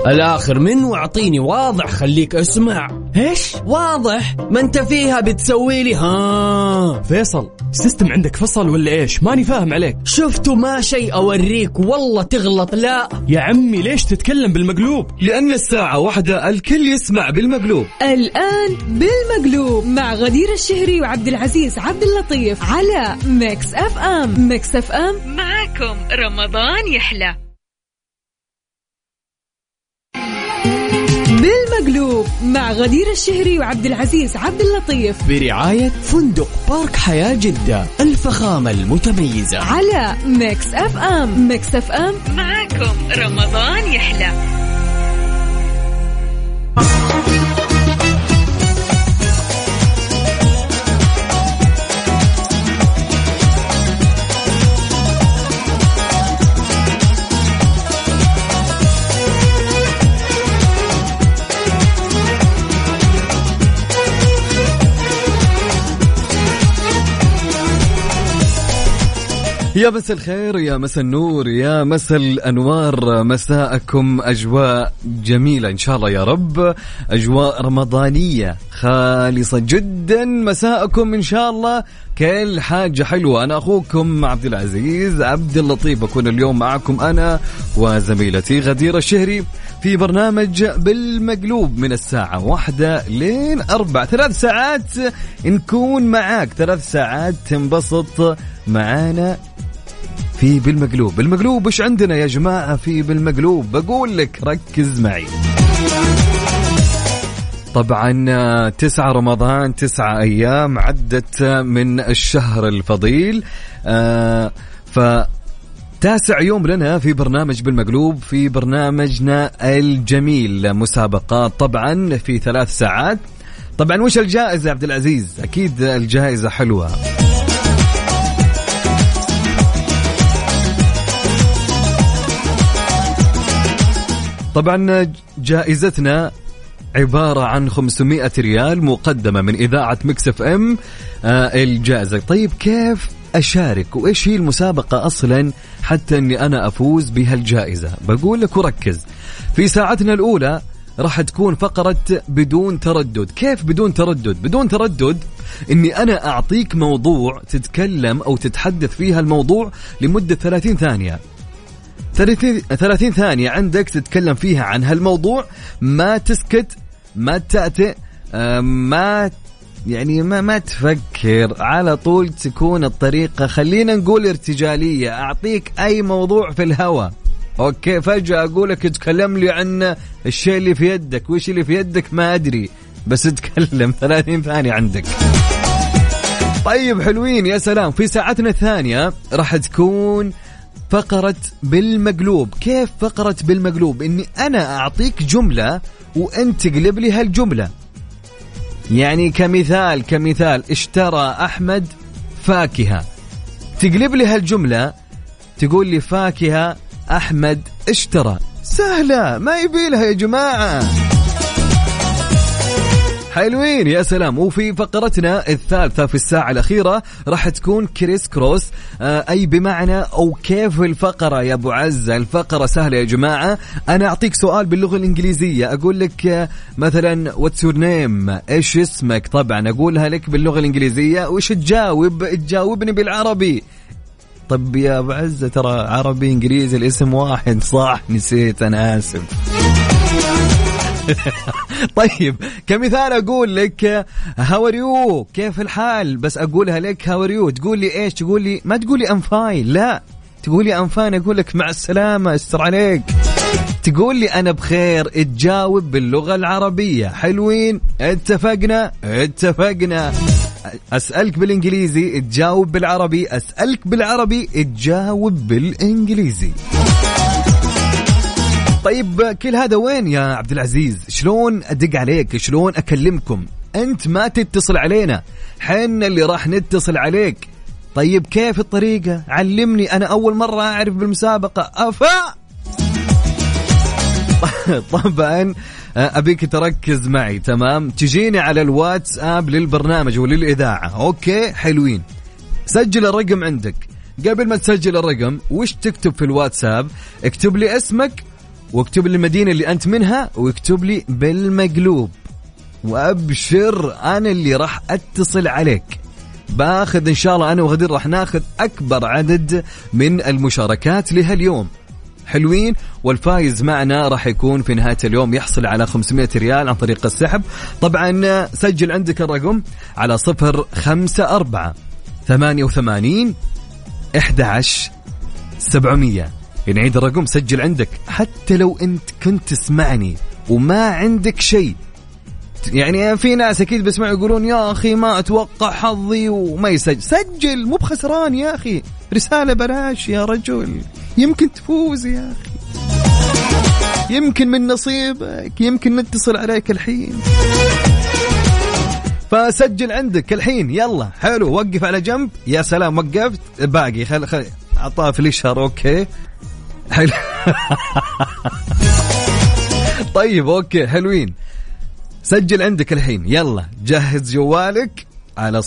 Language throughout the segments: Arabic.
الآخر منه واعطيني واضح، خليك اسمع. ايش واضح؟ ما انت فيها بتسوي لي ها. فيصل، السيستم عندك فصل ولا ايش؟ ماني فاهم عليك. شفتوا ما شيء اوريك والله تغلط. لا يا عمي ليش تتكلم بالمقلوب؟ لأن الساعة واحدة الكل يسمع بالمقلوب. الآن بالمقلوب مع غدير الشهري وعبد العزيز عبد اللطيف على ميكس اف ام. ميكس اف ام معاكم رمضان يحلى. بالمقلوب مع غدير الشهري وعبد العزيز عبد اللطيف برعاية فندق بارك حياة جدة، الفخامة المتميزة على ميكس اف ام. ميكس اف ام معاكم رمضان يحلى. يا مساء الخير، يا مساء النور، يا مساء الأنوار، مساءكم أجواء جميلة إن شاء الله يا رب، أجواء رمضانية خالصة جدا. مساءكم إن شاء الله كل حاجة حلوة. أنا أخوكم عبد العزيز عبد اللطيف، أكون اليوم معكم أنا وزميلتي غدير الشهري في برنامج بالمقلوب من الساعة 1 لين 4. 3 ساعات نكون معاك، 3 ساعات تنبسط معانا في بالمقلوب. بالمقلوب وش عندنا يا جماعة في بالمقلوب؟ بقول لك ركز معي. طبعا 9 رمضان، 9 أيام عدت من الشهر الفضيل، فتاسع يوم لنا في برنامج بالمقلوب، في برنامجنا الجميل مسابقات طبعا في 3 ساعات. طبعا وش الجائزة عبد العزيز؟ أكيد الجائزة حلوة. طبعا جائزتنا عبارة عن 500 ريال مقدمة من إذاعة ميكس اف ام الجائزة. طيب كيف أشارك وإيش هي المسابقة أصلا حتى أني أنا أفوز بهالجائزة؟ بقول لك وركز. في ساعتنا الأولى راح تكون فقرة بدون تردد. كيف بدون تردد؟ بدون تردد إني أنا أعطيك موضوع تتكلم أو تتحدث فيها الموضوع لمدة 30 ثانية. 30 ثانية عندك تتكلم فيها عن هالموضوع، ما تسكت، ما تأتئ، ما تفكر، على طول تكون الطريقة خلينا نقول ارتجالية. أعطيك أي موضوع في الهواء، أوكي، فجأة أقولك تكلم لي عن الشيء اللي في يدك، وش اللي في يدك ما أدري، بس تتكلم 30 ثانية عندك. طيب حلوين يا سلام. في ساعتنا الثانية راح تكون فقرة بالمقلوب. كيف فقرة بالمقلوب؟ إني أنا أعطيك جملة وأنت تقلب لي هالجملة. يعني كمثال اشترى أحمد فاكهة، تقلب لي هالجملة تقول لي فاكهة أحمد اشترى. سهلة، ما يبيلها يا جماعة. حلوين يا سلام. وفي فقرتنا الثالثة في الساعة الأخيرة راح تكون كريس كروس، أي بمعنى أو كيف الفقرة يا أبو عزة. الفقرة سهلة يا جماعة. أنا أعطيك سؤال باللغة الإنجليزية، أقول لك مثلا what's your name، إيش اسمك، طبعا أقولها لك باللغة الإنجليزية، وإيش تجاوبني بالعربي. طب يا أبو عزة ترى عربي إنجليزي الاسم واحد. صح، نسيت، أنا آسف. طيب كمثال أقول لك how are you، كيف الحال، بس أقولها لك how are you، تقول لي إيش؟ تقول لي ما تقول لي I'm fine، لا تقول لي I'm fine، أقول لك مع السلامة، استر عليك. تقول لي أنا بخير، تجاوب باللغة العربية. حلوين، اتفقنا. أسألك بالإنجليزي تجاوب بالعربي، أسألك بالعربي تجاوب بالإنجليزي. طيب كل هذا وين يا عبد العزيز؟ شلون أدق عليك؟ شلون أكلمكم؟ أنت ما تتصل علينا، حنا اللي راح نتصل عليك. طيب كيف الطريقة؟ علمني، أنا أول مرة أعرف بالمسابقة. طبعا أبيك تركز معي، تمام؟ تجيني على الواتساب للبرنامج وللإذاعة، أوكي؟ حلوين. سجل الرقم عندك. قبل ما تسجل الرقم وش تكتب في الواتساب؟ اكتب لي اسمك واكتب لي المدينة اللي أنت منها واكتب لي بالمقلوب، وأبشر أنا اللي راح أتصل عليك. باخذ إن شاء الله أنا وغدير راح ناخذ أكبر عدد من المشاركات لهاليوم. حلوين. والفايز معنا راح يكون في نهاية اليوم يحصل على 500 ريال عن طريق السحب. طبعا سجل عندك الرقم على 054-88-11-700. نعيد الرقم، سجل عندك حتى لو أنت كنت تسمعني وما عندك شيء. يعني في ناس أكيد بسمعوا يقولون يا أخي ما أتوقع حظي وما يسجل. سجل، مو بخسران يا أخي، رسالة بلاش يا رجل، يمكن تفوز يا أخي، يمكن من نصيبك، يمكن نتصل عليك الحين. فسجل عندك الحين يلا. حلو، وقف على جنب. يا سلام وقفت، باقي خل عطاه في الإشهار. أوكي حلو. طيب أوكي حلوين. سجل عندك الحين يلا، جهز جوالك على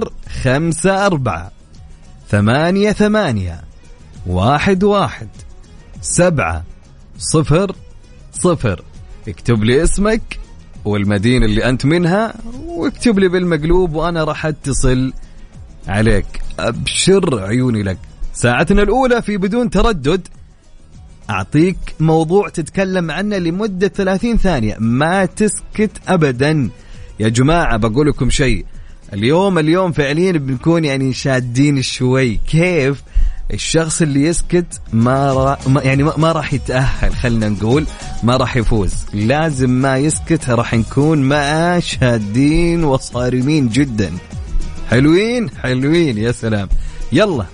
054-88-11-700. اكتب لي اسمك والمدينة اللي أنت منها واكتب لي بالمقلوب وأنا راح أتصل عليك. أبشر عيوني لك. ساعتنا الأولى في بدون تردد. أعطيك موضوع تتكلم عنه لمدة 30 ثانية، ما تسكت أبدا يا جماعة. بقول لكم شيء، اليوم فعليا بنكون يعني شادين شوي. كيف الشخص اللي يسكت ما راح يتأهل، خلنا نقول ما راح يفوز. لازم ما يسكت، راح نكون معاه شادين وصارمين جدا. حلوين حلوين يا سلام. يلا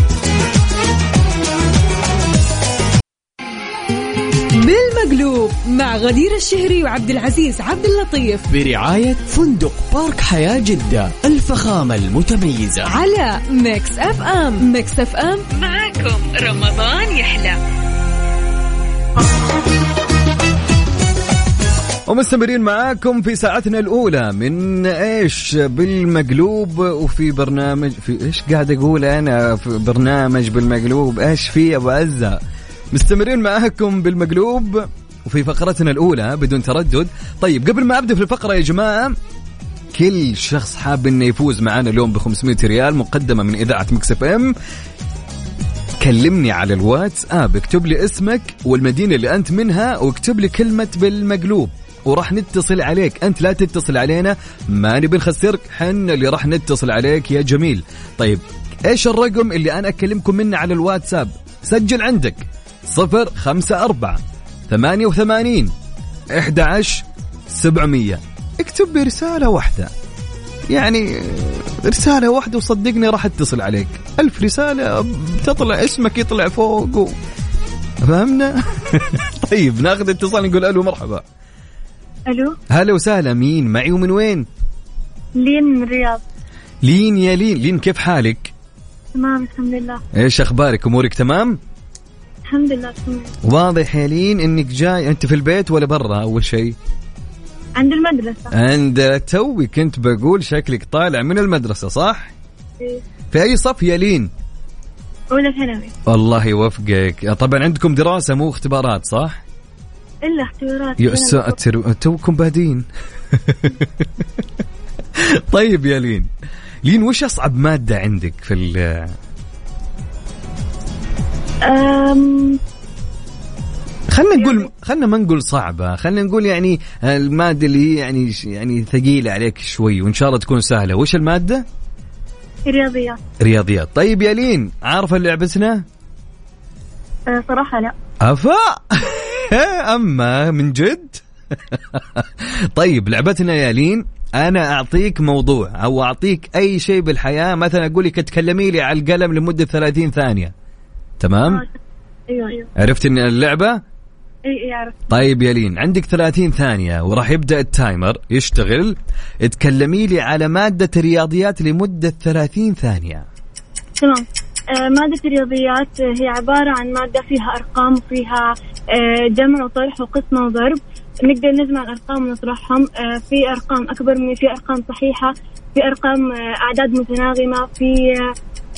بالمقلوب مع غدير الشهري وعبد العزيز عبد اللطيف برعاية فندق بارك حياة جدة، الفخامة المتميزة على ميكس اف ام. ميكس اف ام معكم رمضان يحلى. ومستمرين معاكم في ساعتنا الأولى من إيش بالمقلوب. وفي برنامج في إيش قاعد أقول أنا، في برنامج بالمقلوب. إيش في أبو عزة؟ مستمرين معاكم بالمقلوب وفي فقرتنا الأولى بدون تردد. طيب قبل ما أبدأ في الفقرة يا جماعة، كل شخص حاب إنه يفوز معانا اليوم ب500 ريال مقدمة من إذاعة ميكس اف ام، كلمني على الواتساب، اكتب لي اسمك والمدينة اللي أنت منها واكتب لي كلمة بالمقلوب وراح نتصل عليك. أنت لا تتصل علينا، ما نبي نخسرك، حنا اللي راح نتصل عليك يا جميل. طيب إيش الرقم اللي أنا أكلمكم منه على الواتساب؟ سجل عندك 054-88-11-700. اكتب لي رسالة واحدة، يعني رسالة واحدة وصدقني راح اتصل عليك. 1000 رسالة تطلع اسمك يطلع فوق فهمنا؟ طيب ناخذ اتصال، نقول ألو مرحبا. ألو هلا وسهلا، مين معي ومن وين؟ لين من الرياض. لين يا لين كيف حالك؟ تمام الحمد لله. ايش اخبارك؟ امورك تمام؟ الحمد لله تمام. واضح يا لين انك جاي، انت في البيت ولا برا؟ اول شيء عند المدرسة. عند توي كنت بقول شكلك طالع من المدرسة صح؟ إيه. في اي صف يا لين؟ أولى ثانوي. الله يوفقك. طبعا عندكم دراسة مو اختبارات صح؟ إلا اختبارات. يا ساتر توكم بادين. طيب يا لين وش أصعب مادة عندك في خلنا ما نقول صعبة، خلنا نقول يعني المادة اللي هي يعني ثقيلة عليك شوي وإن شاء الله تكون سهلة. وش المادة؟ رياضيات. طيب يا لين عارفة لعبتنا؟ صراحة لا. أفا أما من جد. طيب لعبتنا يا لين، أنا أعطيك موضوع أو أعطيك أي شيء بالحياة، مثلا أقول لك تكلمي لي على القلم لمدة 30 ثانية، تمام؟ أيوة. عرفت إن اللعبة؟ إيه عرفت. طيب يا لين عندك 30 ثانية وراح يبدأ التايمر يشتغل. تكلمي لي على مادة الرياضيات لمدة 30 ثانية. تمام. مادة الرياضيات هي عبارة عن مادة فيها أرقام وفيها جمع وطرح وقسمة وضرب. نقدر نجمع الأرقام ونطرحهم. في أرقام أكبر من، في أرقام صحيحة، في أرقام أعداد متناغمة، في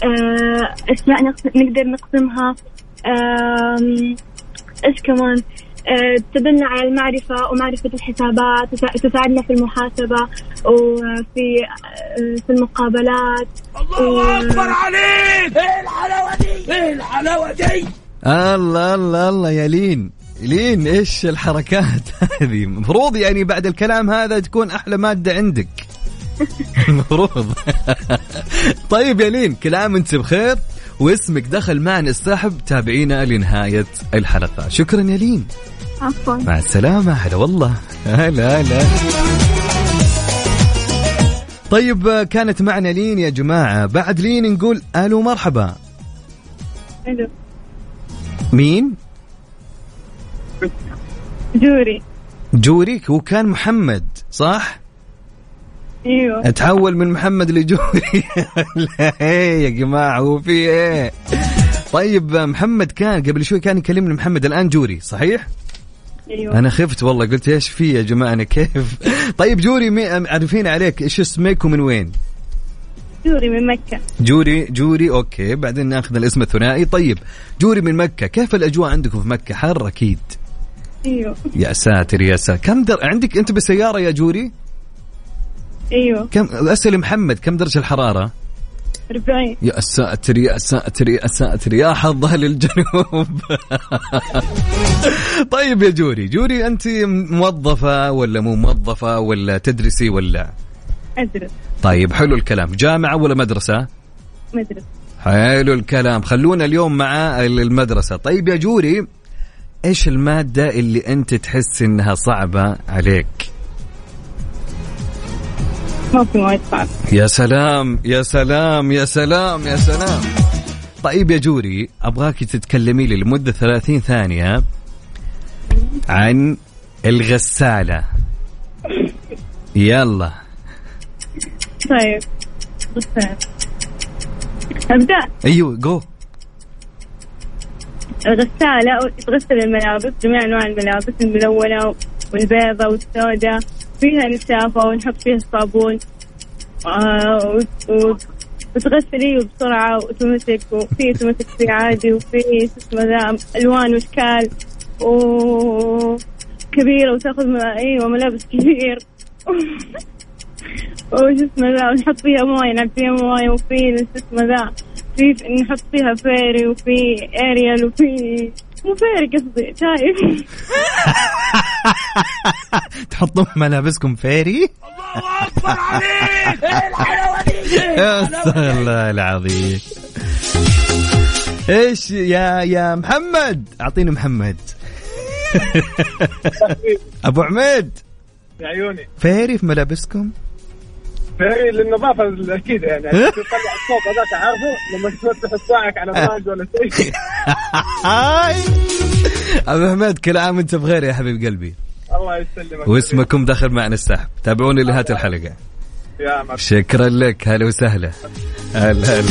أشياء نقدر نقسمها. إيش كمان؟ تدلنا على المعرفة ومعرفة الحسابات، تساعدنا في المحاسبة وفي المقابلات. الله أكبر عليك. ايه الحلاوة دي، ايه الحلاوة دي. الله الله الله يا لين ايش الحركات هذه؟ مفروض يعني بعد الكلام هذا تكون احلى مادة عندك. مفروض. طيب يا لين، كل عام وانت بخير واسمك دخل معنا السحب. تابعينا لنهاية الحلقة. شكرا يا لين. عفوا. مع السلامة. هلا والله. هلا. طيب كانت معنا لين يا جماعة. بعد لين نقول ألو مرحبا. ألو. مين؟ جوري. وكان محمد صح؟ ايوه. اتحول من محمد لجوري. لا يا جماعة هو في ايه؟ طيب محمد كان قبل شوي كان يكلمني محمد، الآن جوري صحيح؟ ايوه. انا خفت والله، قلت ايش في يا جماعة انا كيف؟ طيب جوري عارفين عليك ايش اسمك ومن وين؟ جوري من مكة. جوري اوكي، بعدين ناخذ الاسم الثنائي. طيب جوري من مكة، كيف الأجواء عندكم في مكة؟ حر أكيد. ايوه. يا ساتر يا ساتر. كم عندك أنت بالسيارة يا جوري؟ ايوه. كم أسأل محمد كم درجة الحرارة؟ 40. يا ساتر يا ساتر يا ساتر يا حظ أهل الجنوب. طيب يا جوري أنت موظفة ولا مو موظفة ولا تدرسي ولا؟ أدرس. طيب حلو الكلام. جامعة ولا مدرسة؟ مدرسة. حلو الكلام. خلونا اليوم مع المدرسة. طيب يا جوري، إيش المادة اللي أنت تحس إنها صعبة عليك؟ ما في مواد صعبة. يا سلام يا سلام يا سلام يا سلام. طيب يا جوري، أبغاك تتكلمي لي لمدة 30 ثانية عن الغسالة. يلا. طيب أبدأ. أيوة جو. الغسالة تغسل الملابس، جميع أنواع الملابس، الملونة والبيضة والسوداء، فيها نشافة ونحط فيها الصابون وتغسلي بسرعة وتمسك، وفي تمسك فيه عادي، وفي اسمه ذا ألوان واشكال وكبيرة وتأخذ ملابس كبير. وش اسمه ذا ونحط فيها موية، نعبي فيها موية، وفي اسمه ذا في نحط فيها فيري، وفي اريال، وفي مو فيري قصدي شايف. تحطون ملابسكم فيري؟ الله أكبر عليك. ايه الحلاوة دي. يا الله العظيم. ايش يا محمد؟ اعطيني محمد. ابو عميد يا عيوني. فيري في ملابسكم؟ فيري للنظافة الأكيد يعني تطلع الصوت هذاك، عارفه لما تفتح الصاعك على فاج ولا شيء. أبو حميد كل عام وانت بخير يا حبيب قلبي. الله يسلمك. واسمكم دخل معنا السحب. تابعوني لهذه الحلقة. يا مرحبا. شكرا لك. هلا وسهلا. هلا.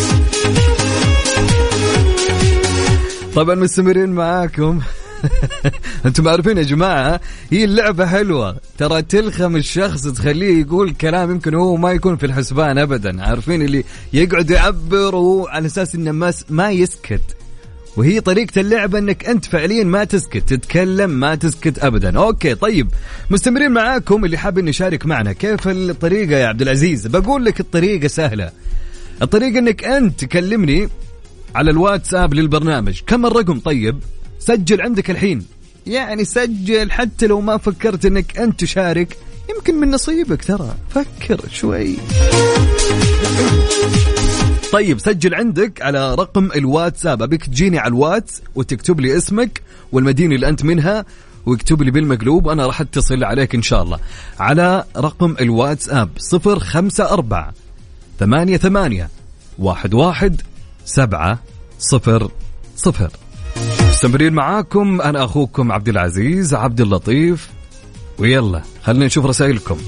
طبعا مستمرين معاكم. انتم عارفين يا جماعة هي اللعبة حلوة ترى، تلخم الشخص تخليه يقول كلام يمكن هو ما يكون في الحسبان ابدا. عارفين اللي يقعد يعبر على اساس انه ما يسكت، وهي طريقة اللعبة انك انت فعليا ما تسكت، تتكلم ما تسكت ابدا. اوكي طيب مستمرين معاكم. اللي حاب انه يشارك معنا كيف الطريقة يا عبد العزيز؟ بقول لك الطريقة سهلة. الطريقة انك انت تكلمني على الواتساب للبرنامج. كم الرقم؟ طيب سجل عندك الحين، يعني سجل حتى لو ما فكرت انك انت تشارك، يمكن من نصيبك ترى، فكر شوي. طيب سجل عندك على رقم الواتساب. أبيك تجيني على الواتس وتكتب لي اسمك والمدينة اللي أنت منها، واكتب لي بالمقلوب، أنا راح أتصل عليك إن شاء الله على رقم الواتساب 054 88 11 700. مستمرين معاكم، أنا أخوكم عبد العزيز عبد اللطيف، ويلا خلينا نشوف رسائلكم.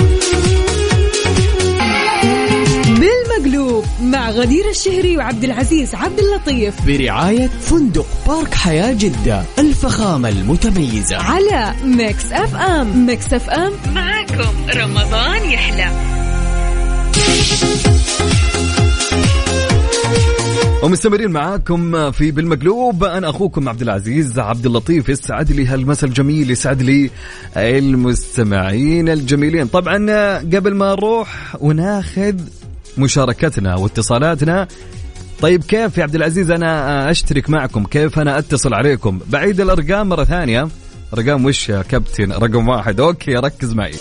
بالمقلوب مع غدير الشهري وعبد العزيز عبد اللطيف برعاية فندق بارك حياة جدة، الفخامة المتميزة على ميكس اف ام. ميكس اف ام معاكم رمضان يحلى. ومستمرين معاكم في بالمقلوب. أنا أخوكم عبد العزيز عبد اللطيف. يسعد لي هالمساء الجميل، يسعد لي المستمعين الجميلين. طبعا قبل ما نروح وناخذ مشاركتنا واتصالاتنا، طيب كيف يا عبد العزيز أنا أشترك معكم؟ كيف أنا أتصل عليكم؟ بعيد الأرقام مرة ثانية. رقم وش يا كابتن؟ رقم 1. أوكي ركز معي.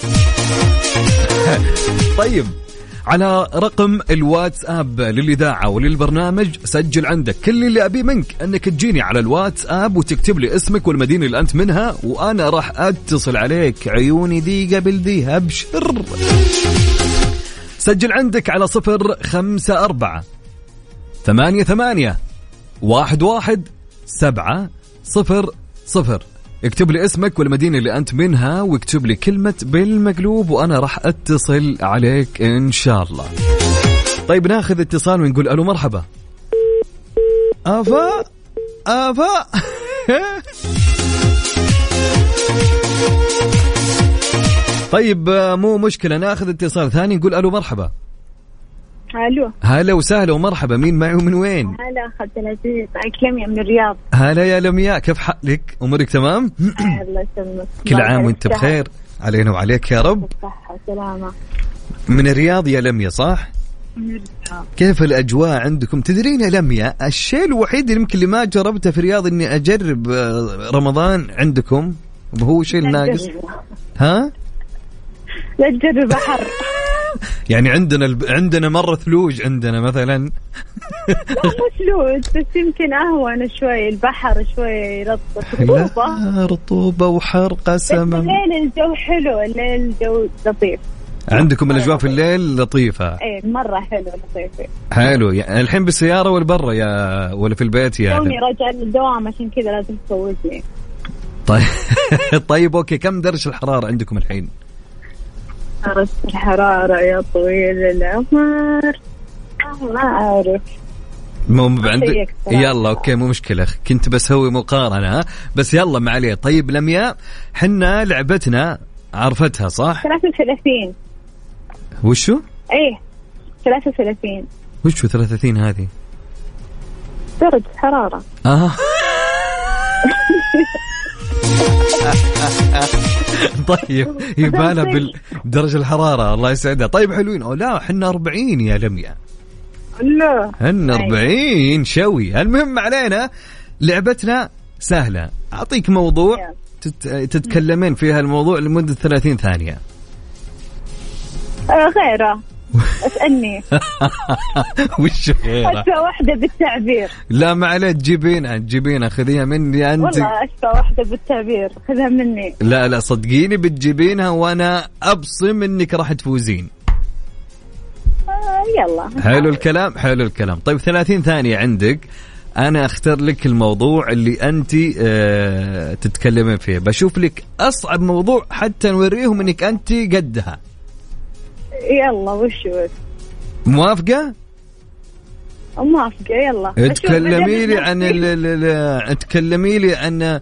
طيب على رقم الواتساب للإذاعة وللبرنامج سجل عندك. كل اللي أبي منك أنك تجيني على الواتساب وتكتب لي اسمك والمدينة اللي أنت منها، وأنا راح أتصل عليك. عيوني ذي قبل ذي، أبشر. سجل عندك على 054-88-11-700. اكتب لي اسمك والمدينة اللي أنت منها واكتب لي كلمة بالمقلوب وأنا راح أتصل عليك إن شاء الله. طيب ناخذ اتصال ونقول ألو مرحبا. أفا طيب مو مشكلة، ناخذ اتصال ثاني نقول ألو مرحبا. الو، هلا وسهلا ومرحبا. مين معي ومن وين؟ هلا عبد العزيز، معك لميا من الرياض. هلا يا لميا، كيف حالك؟ أمورك تمام؟ الله يسلمك. كل عام وانت بخير، علينا وعليك يا رب. صحة وسلامة. من الرياض يا لميا صح؟ من الرياض. كيف الأجواء عندكم؟ تدرين يا لميا الشيء الوحيد اللي يمكن اللي ما جربته في الرياض إني أجرب رمضان عندكم، وهو شيء الناقص. ها؟ لا تجرب بحر. يعني عندنا مرة ثلوج عندنا مثلا. مو ثلوج بس يمكن أهون شوي، البحر شوي يرطب. رطوبة وحر قسما. الليل الجو حلو، الليل الجو لطيف. عندكم الأجواء في الليل لطيفة؟ إيه مرة حلو لطيفة. حلو. يعني الحين بالسيارة ولا برا ولا في البيت يعني؟ توني راجع للدوام عشان كذا لازم تفوزني. طيب طيب أوكي، كم درجة الحرارة عندكم الحين؟ درجة الحرارة يا طويل العمر ما أعرف. مو عندك؟ يلا أوكي مو مشكلة، كنت بسوي مقارنة بس يلا ما عليه. طيب لمياء، حنا لعبتنا عرفتها صح؟ 33. وشو؟ ايه 33. وشو 33 هذه؟ درجة حرارة. طيب يبانا بالدرجة الحرارة. الله يسعدها. طيب حلوين. أو لا حنا 40 يا لمياء. لا حنا 40 شوي. المهم علينا لعبتنا سهلة. أعطيك موضوع تتكلمين فيها الموضوع لمدة 30 ثانية. غيره اسألني. وش غيره؟ أشبه واحدة بالتعبير. لا ما عليه، تجيبينها خذيها مني أنت. والله أشبه واحدة بالتعبير، خذها مني. لا صدقيني بتجيبينها وأنا أبصم إنك راح تفوزين. يلا حلو الكلام. طيب 30 ثانية عندك. أنا أختار لك الموضوع اللي أنت تتكلمين فيه. بشوف لك أصعب موضوع حتى نوريهم إنك أنت قدها. يلا وشو؟ موافقة؟ موافقة. يلا تكلمي لي عن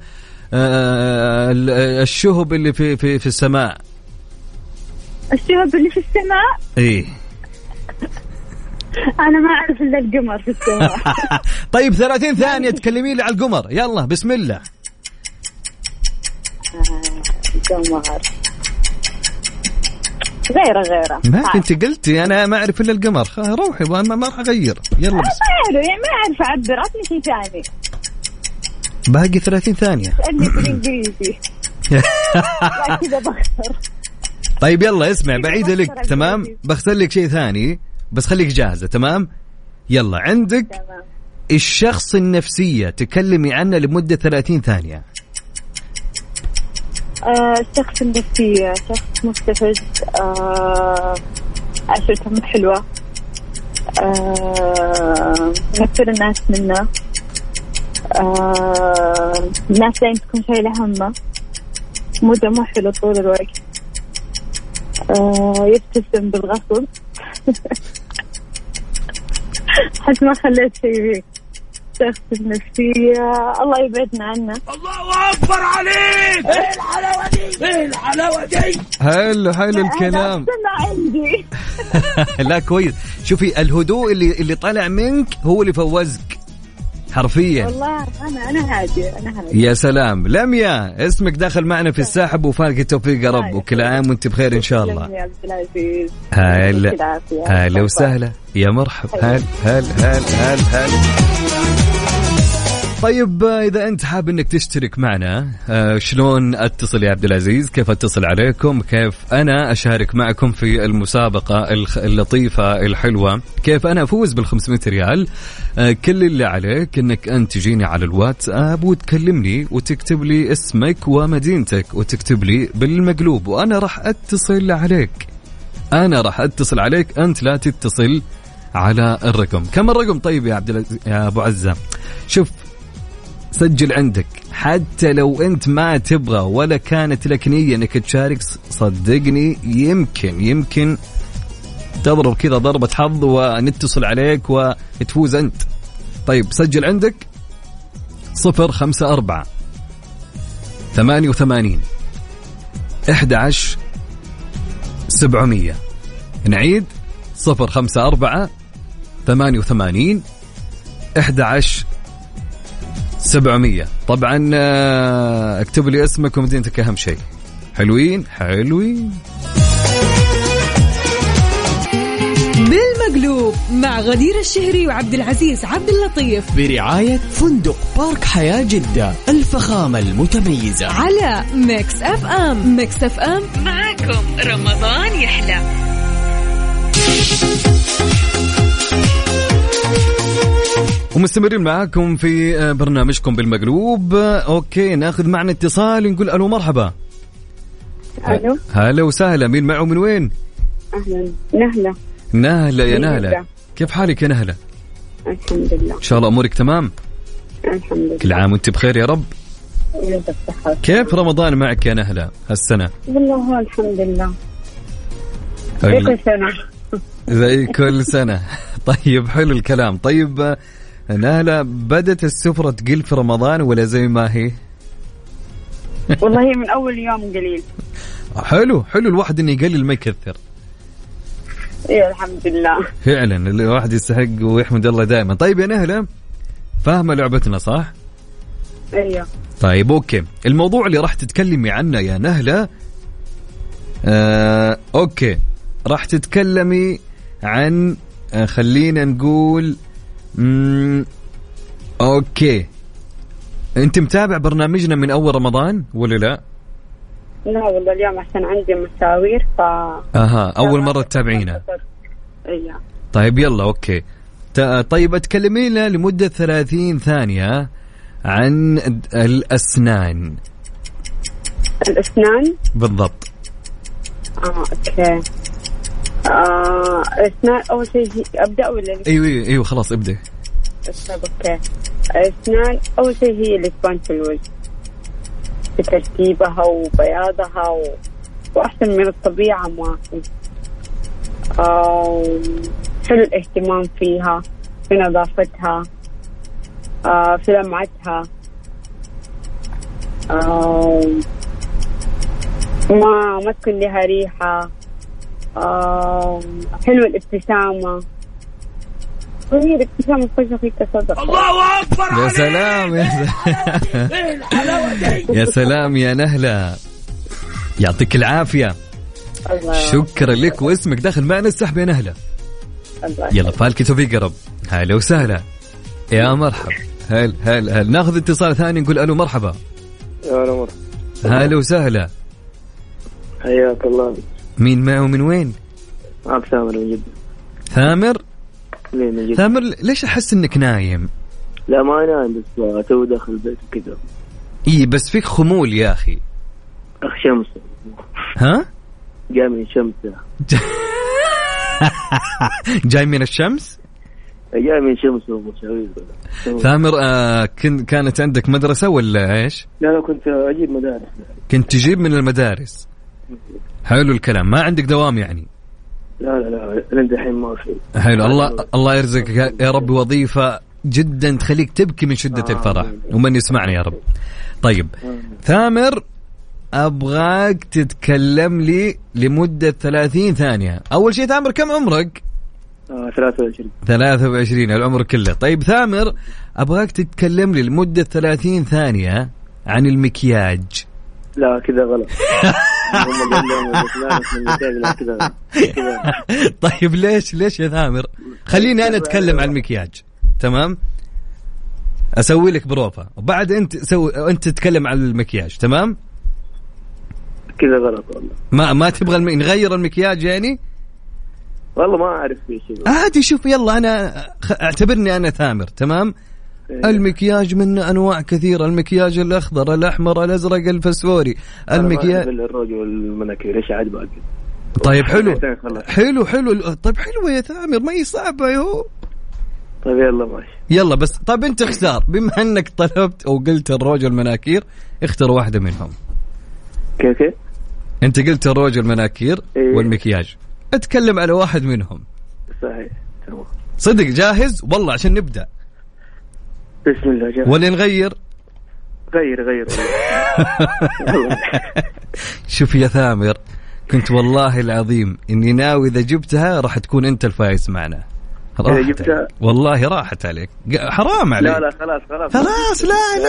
الشهب اللي في السماء. الشهب اللي في السماء؟ إيه أنا ما أعرف إلا القمر في السماء. طيب 30 ثانية تكلمي لي على القمر. يلا بسم الله. القمر غيره ما كنت قلتي أنا ما أعرف إلا القمر. روحي ما راح أغير. يلا بس ما أعرف أعبر. عطني شيء ثاني. باقي 30 ثانية. اسألني بالإنجليزي. لا كذا بخسر. طيب يلا اسمع، بعيدة لك تمام. بختار لك شيء ثاني بس خليك جاهزة تمام. يلا عندك تمام. الشخص النفسية تكلمي عنه لمدة 30 ثانية. الشخص النفسية شخص مستفز، عشرته مو حلوة، نكثر الناس منه، الناس دايما تكون شايلة همه، موده مو حلو طول الوقت، يبتسم بالغصب. حتى ما خليت شيء فيه. شخص النفسية الله يبعدنا عنه. الله أكبر عليك. ايه الحلاوة دي، ايه الحلاوة الحلاوة دي. حلو الكلام. عندي. لا كويس. شوفي الهدوء اللي طالع منك هو اللي فوزك حرفيا. والله أنا هادي. يا سلام. لميا اسمك داخل معنا في الساحب وفالك التوفيق يا رب، وكل عام وانت بخير إن شاء الله. هلا وسهلا يا مرحب. هل طيب إذا أنت حاب أنك تشترك معنا شلون أتصل يا عبد العزيز؟ كيف أتصل عليكم؟ كيف أنا أشارك معكم في المسابقة اللطيفة الحلوة؟ كيف أنا أفوز بال500 ريال؟ كل اللي عليك أنك أنت تجيني على الواتساب وتكلمني وتكتب لي اسمك ومدينتك وتكتب لي بالمقلوب، وأنا راح أتصل عليك. أنت لا تتصل على الرقم. كم الرقم طيب يا عبد العزيز يا أبو عزة؟ شوف سجل عندك، حتى لو أنت ما تبغى ولا كانت لك نية أنك تشارك، صدقني يمكن تضرب كذا ضربة حظ ونتصل عليك وتفوز أنت. طيب سجل عندك 054 88 11 700. نعيد 054 88 11 700. طبعا اكتب لي اسمك ومدينتك أهم شيء. حلوين بالمقلوب مع غدير الشهري وعبد العزيز عبد اللطيف برعاية فندق بارك حياة جدة الفخامة المتميزة على ميكس اف ام. ميكس اف ام معاكم رمضان يحلى. ومستمرين معاكم في برنامجكم بالمقلوب. اوكي ناخذ معنا اتصال نقول الو مرحبا. الو هلا وسهلا. مين معه من وين؟ اهلا. نهلة يا نهلة، كيف حالك يا نهلة؟ الحمد لله. ان شاء الله امورك تمام؟ الحمد لله. كل عام وانت بخير يا رب. كيف رمضان معك يا نهلة هالسنة؟ والله الحمد لله زي كل سنة. طيب حلو الكلام. طيب نهلة بدت السفرة تقل في رمضان ولا زي ما هي؟ والله من أول يوم قليل. حلو الواحد إنه يقلل ما يكثر. إيه الحمد لله. فعلا الواحد يستحق ويحمد الله دائما. طيب يا نهلة فاهمة لعبتنا صح؟ أيوه. طيب أوكي، الموضوع اللي راح تتكلمي عنه يا نهلة أوكي راح تتكلمي عن خلينا نقول أوكي، أنت متابع برنامجنا من أول رمضان ولا لا؟ لا والله اليوم عشان عندي مساوير أول مرة تتابعينا. أيوه. طيب يلا أوكي. طيب اتكلمي لنا لمدة 30 ثانية عن الأسنان. الأسنان بالضبط. أوكي. أسنان أول شيء أبدأ ولا؟ أيوه خلاص ابدأ. أوكي. أسنان أول شيء هي اللي تبان في الوجه بترتيبها وبياضها وأحسن من الطبيعة ما في. حلو الاهتمام فيها، في نظافتها، في لمعتها، ما تكون لها ريحة، حلو الابتسامة. وهي الابتسامة فجأة فيك تصدق. الله أكبر. يا سلام يا سلام يا نهلة، يعطيك العافية. شكرا لك، واسمك داخل معنا السحب يا نهلة. يلا فالك توفيق يا رب. هلا وسهلا يا مرحب. هل ناخذ اتصال ثاني نقول الو مرحبا. يا مرحبا. هلا وسهلا. حياك الله. مين معه من وين؟ ثامر من جدة. ثامر؟ من جدة. ثامر ليش احس انك نايم؟ لا ما نايم، بس تو داخل البيت وكذا. اي بس فيك خمول يا اخي. شمس. ها؟ جاي من الشمس. جاي من الشمس؟ جاي من الشمس ومشاوير. ثامر كانت عندك مدرسة ولا ايش؟ لا كنت اجيب مدارس. كنت تجيب من المدارس. حلو الكلام. ما عندك دوام يعني؟ لا لين دحين ما في. حلو. الله يرزقك يا رب وظيفة جدا تخليك تبكي من شدة الفرح، ومن يسمعني يا رب. طيب ثامر أبغاك تتكلم لي لمدة 30 ثانية. أول شيء ثامر كم عمرك؟ 23 العمر كله. طيب ثامر أبغاك تتكلم لي لمدة 30 ثانية عن المكياج. لا كذا غلط. طيب ليش يا ثامر؟ خليني أنا أتكلم عن المكياج، تمام؟ أسوي لك بروفة وبعد أنت تتكلم عن المكياج، تمام؟ كذا غلط والله. ما تبغى نغير المكياج يعني؟ والله ما أعرف في شيء. عادي شوف يلا أنا اعتبرني أنا ثامر، تمام؟ المكياج من أنواع كثيرة، المكياج الأخضر الأحمر الأزرق الفسفوري، المكياج الروج والمناكير إيش عاد. طيب حلو. طيب حلو يا ثامر، ما هي صعبة يهو. طيب يلا ماشي يلا بس. طيب أنت اختار، بما أنك طلبت أو قلت الروج والمناكير اختار واحدة منهم. كيف؟ أنت قلت الروج والمناكير والمكياج، أتكلم على واحد منهم. صحيح تمام. صدق جاهز والله عشان نبدأ؟ بسم الله جاهز. ولا نغير؟ غير شوف يا ثامر، كنت والله العظيم إني ناوي إذا جبتها راح تكون أنت الفايز معنا. جبتها والله راحت عليك، حرام عليك. لا خلاص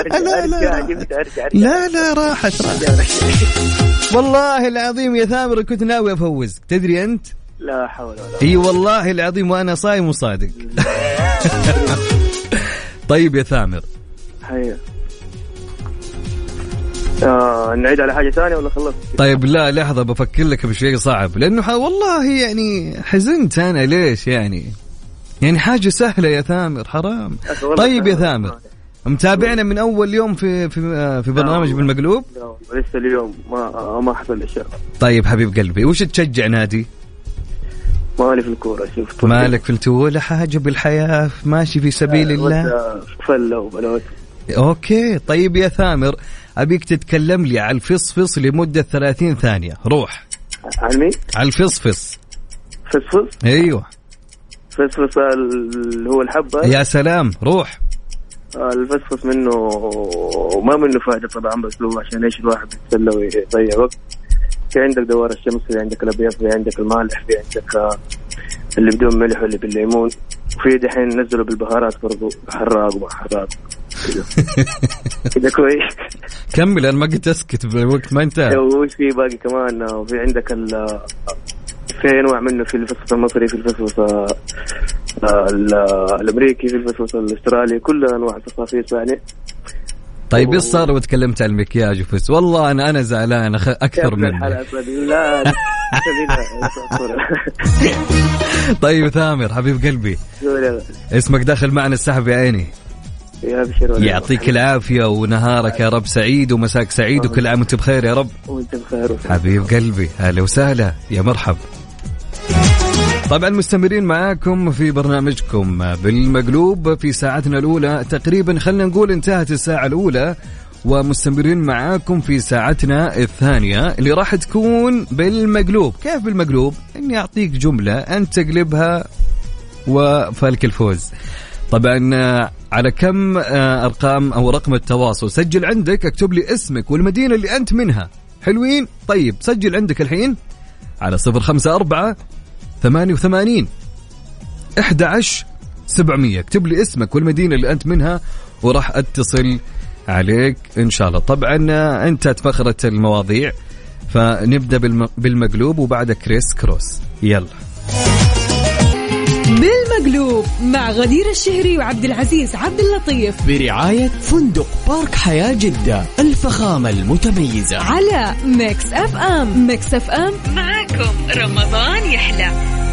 لا راحت. والله العظيم يا ثامر كنت ناوي أفوز، تدري أنت؟ لا حول ولا قوة. اي والله العظيم وانا صايم وصادق. طيب يا ثامر هيا نعيد على حاجة ثانية ولا خلصت؟ طيب لا لحظة بفكر لك بشيء صعب، لأنه والله يعني حزنت أنا. ليش يعني حاجة سهلة يا ثامر، حرام. طيب يا ثامر متابعنا من أول يوم في برنامج بالمقلوب؟ لا لسه اليوم ما حصل الشيء. طيب حبيب قلبي وش تشجع نادي؟ مالي في الكورة. شوف مالك في ولا حاجة بالحياة، ماشي في سبيل الله. فلة وبلوت. أوكي طيب يا ثامر أبيك تتكلم لي على الفصفص لمدة 30 ثانية. روح. عن مين؟ على الفصفص. فصفص؟ أيوه فصفص اللي هو الحبة. يا سلام روح. الفصفص منه ما منه فائدة طبعا، بس هو عشان ايش الواحد يتسلى ويضيع وقت. في عندك دوار الشمس، في عندك الابيض، في عندك المالح، في عندك اللي بدون ملح واللي بالليمون، وفي دحين نزلوا بالبهارات برضو حراق وحراق كده كويس. كمل انا ما قلت اسكت بالوقت ما انتهى. وش في باقي كمان؟ وفي عندك في انواع منه، في الفصفص المصري، في الفصفص الامريكي، في الفصفص الاسترالي، كل انواع الفصافيص يعني. طيب ايش صار وتكلمت عن المكياج وفس؟ والله انا زعلان اكثر منك. لا طيب ثامر حبيب قلبي اسمك داخل معنا السحب يا عيني. يعطيك العافية ونهارك يا رب سعيد ومساك سعيد وكل عام وانت بخير يا رب. وانت بخير حبيب قلبي، هلا وسهلا يا مرحب. طبعا مستمرين معاكم في برنامجكم بالمقلوب في ساعتنا الأولى تقريبا، خلنا نقول انتهت الساعة الأولى، ومستمرين معاكم في ساعتنا الثانية اللي راح تكون بالمقلوب. كيف بالمقلوب؟ اني اعطيك جملة انت تقلبها وفالك الفوز. طبعا على كم ارقام او رقم التواصل سجل عندك، اكتب لي اسمك والمدينة اللي انت منها. حلوين؟ طيب سجل عندك الحين على 054-88-11-700. اكتب لي اسمك والمدينة اللي أنت منها وراح أتصل عليك إن شاء الله. طبعا انتهت فقرة المواضيع، فنبدأ بالمقلوب وبعد كريس كروس. يلا بالمقلوب مع غدير الشهري وعبد العزيز عبد اللطيف برعاية فندق بارك حياة جدة الفخامة المتميزة على ميكس اف ام. ميكس اف ام معاكم رمضان يحلى.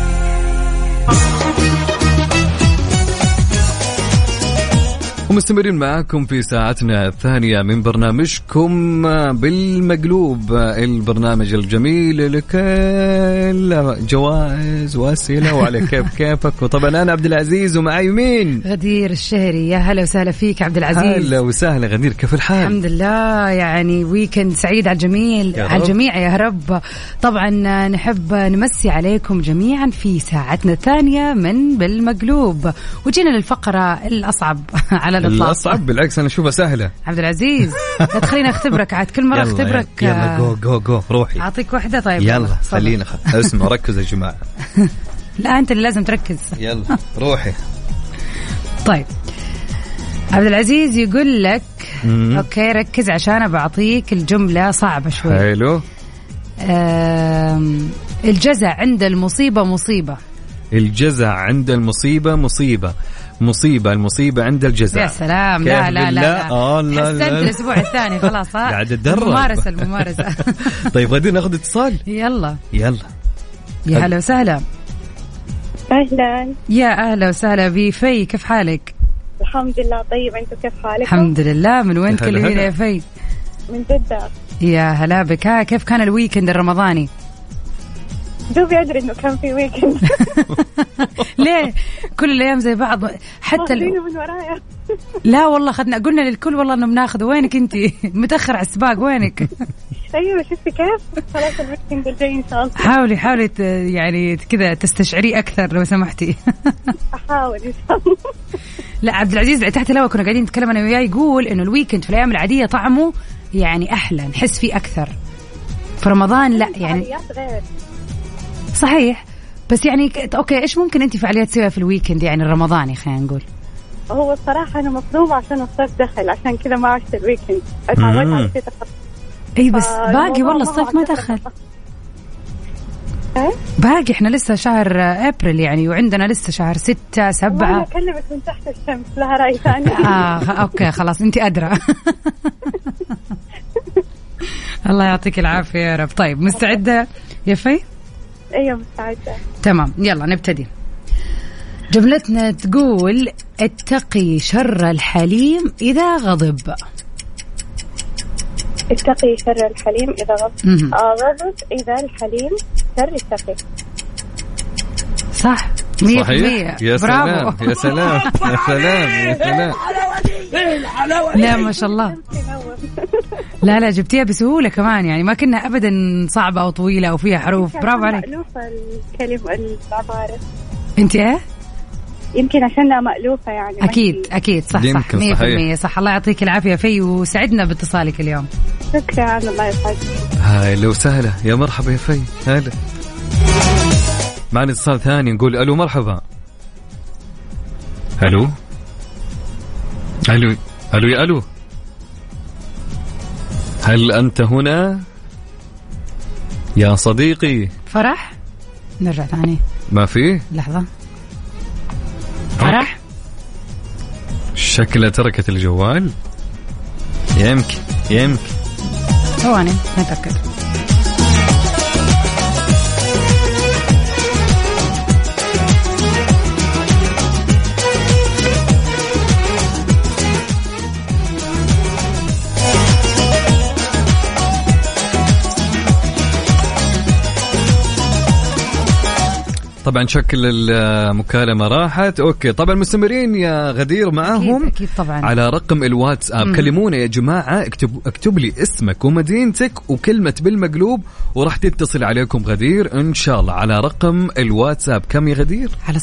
ومستمرين معاكم في ساعتنا الثانية من برنامجكم بالمقلوب، البرنامج الجميل لكل جوائز وأسئلة وعلى كيفك. وطبعا أنا عبد العزيز ومعي مين؟ غدير الشهري. يا هلا وسهلا فيك عبد العزيز. هلا وسهلا غدير، كيف الحال؟ الحمد لله، يعني ويكند سعيد على الجميع يا رب. طبعا نحب نمسي عليكم جميعا في ساعتنا الثانية من بالمقلوب، وجينا للفقرة الأصعب على على الإطلاق. الأصعب بالعكس أنا أشوفها سهلة. عبد العزيز لا تخليني أختبرك عاد كل مرة أختبرك. يلا جو روحي. أعطيك واحدة طيب. يلا خلينا اسمع ركز يا جماعة. لا أنت اللي لازم تركز. يلا روحي. طيب عبد العزيز يقول لك أوكي ركز عشان بعطيك الجملة صعبة شوي. حلو. الجزع عند المصيبة مصيبة. الجزع عند المصيبة مصيبة. المصيبة عند الجزع. يا سلام. لا حسنت الأسبوع الثاني خلاص. قاعد أتدرب. الممارسة. طيب غادي ناخذ اتصال. يلا يا هلا وسهلا. أهلا. يا أهلا وسهلا بفي، كيف حالك؟ الحمد لله طيب، أنتوا كيف حالكم؟ الحمد لله. من وين تكلمينا يا في؟ من جدة. يا هلا بك. كيف كان الويكند الرمضاني؟ دوبي أدري إنه كان في ويكند. ليه كل الأيام زي بعض حتى من ورايا. لا والله قلنا للكل والله إنه بناخذ. وينك أنتي؟ متأخر على السباق وينك؟ أيوة شفتي كيف؟ خلاص الويكند الجاي إن شاء حاولي الله. يعني كذا تستشعري أكثر لو سمحتي. أحاول إن شاء الله. لا عبد العزيز تحت الهواء كنا قاعدين نتكلم أنا وياه، يقول إنه الويكند في الأيام العادية طعمه يعني أحلى، نحس فيه أكثر. في رمضان لا يعني غير. صحيح بس يعني أوكي إيش ممكن أنت فعاليات تسويها في الويكند يعني الرمضاني خلينا نقول؟ هو الصراحة أنا مصدومة عشان الصيف دخل، عشان كذا ما عشت الويكند. اتعودت على كذا. إيه بس باقي والله الصيف ما دخل. باقي إحنا لسه شهر أبريل يعني، وعندنا لسه شهر 6 7. أنا أكلمك من تحت الشمس لها رأي ثاني. أوكي خلاص أنت أدرى. الله يعطيك العافية يا رب. طيب مستعدة يا في؟ أيوة مستعدة. تمام يلا نبتدي. جملتنا تقول اتقي شر الحليم إذا غضب. اتقي شر الحليم إذا غضب. غضب إذا الحليم شر التقي. صح 100%. يا سلام يا سلام يا سلام يا سلام. لا ما شاء الله. لا جبتيها بسهولة كمان يعني، ما كنا أبدا صعبة أو طويلة أو فيها حروف. برافو عليك. مألوفة الكلمة العبارة. أنت إيه؟ يمكن عشانها مألوفة يعني. أكيد صح 100% صح. الله يعطيك العافية في، وسعدنا باتصالك اليوم. شكرا الله يسعدك. هاي لو سهلة. يا مرحبا يا في. هلا معنا اتصال ثاني نقول ألو مرحبا. ألو يا ألو، هل أنت هنا يا صديقي؟ فرح نرجع ثاني. ما فيه لحظة. فرح شكلها تركت الجوال. يمكن ثواني نتأكد. طبعا شكل المكالمة راحت. أوكي طبعا مستمرين يا غدير معهم. أكيد طبعا. على رقم الواتساب كلمونا يا جماعة. اكتب لي اسمك ومدينتك وكلمة بالمقلوب وراح تتصل عليكم غدير إن شاء الله على رقم الواتساب. كم يا غدير؟ على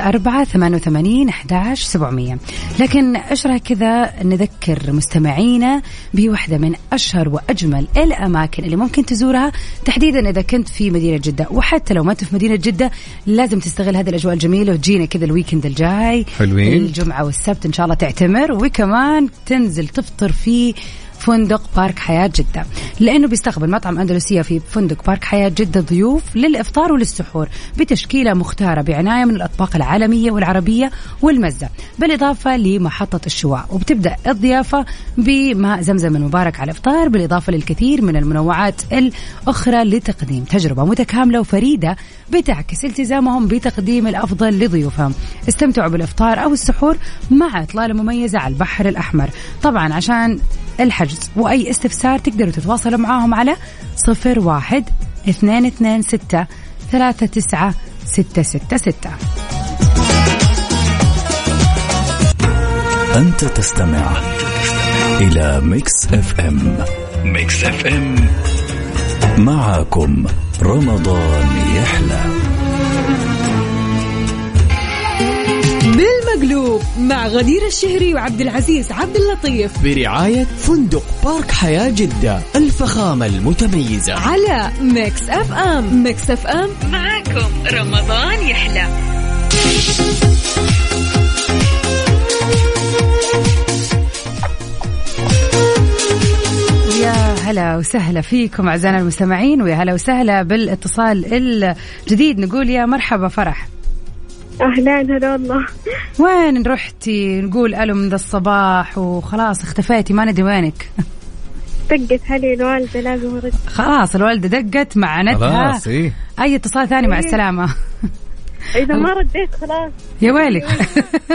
0548811700. لكن إيش رأيك كذا نذكر مستمعينا بواحدة من أشهر وأجمل الأماكن اللي ممكن تزورها، تحديدا إذا كنت في مدينة جدة، وحتى لو ما أنت في مدينة جدة لازم تستغل هذه الأجواء الجميلة وتجينا كذا الويكند الجاي. حلوين. الجمعة والسبت إن شاء الله تعتمر، وكمان تنزل تفطر في فندق بارك حياة جدة، لأنه بيستقبل مطعم أندلسية في فندق بارك حياة جدة ضيوف للإفطار وللسحور بتشكيلة مختارة بعناية من الأطباق العالمية والعربية والمزة، بالإضافة لمحطة الشواء. وبتبدأ الضيافة بماء زمزم المبارك على الإفطار، بالإضافة للكثير من المنوعات الأخرى لتقديم تجربة متكاملة وفريدة بتعكس التزامهم بتقديم الأفضل لضيوفهم. استمتعوا بالإفطار أو السحور مع إطلالة مميزة على البحر الأحمر. طبعا عشان الحجز وأي استفسار تقدروا تتواصلوا معاهم على 01-226-39666. أنت تستمع إلى ميكس اف ام. ميكس اف ام معكم رمضان يحلى. بالمقلوب مع غدير الشهري وعبد العزيز عبد اللطيف برعاية فندق بارك حياة جدة، الفخامة المتميزة، على ميكس اف ام. ميكس اف ام معاكم رمضان يحلى. يا هلا وسهلا فيكم أعزائنا المستمعين، ويا هلا وسهلا بالاتصال الجديد. نقول يا مرحبا فرح. أهلا هلا والله. وين رحتي؟ نقول ألو من ذا الصباح وخلاص اختفيتي، ما ندري وينك. دقت علي الوالدة لازم أرد. خلاص الوالدة دقت معناتها خلاص إيه؟ أي اتصال ثاني مع السلامة. إذا ما رديت خلاص يا ويلك.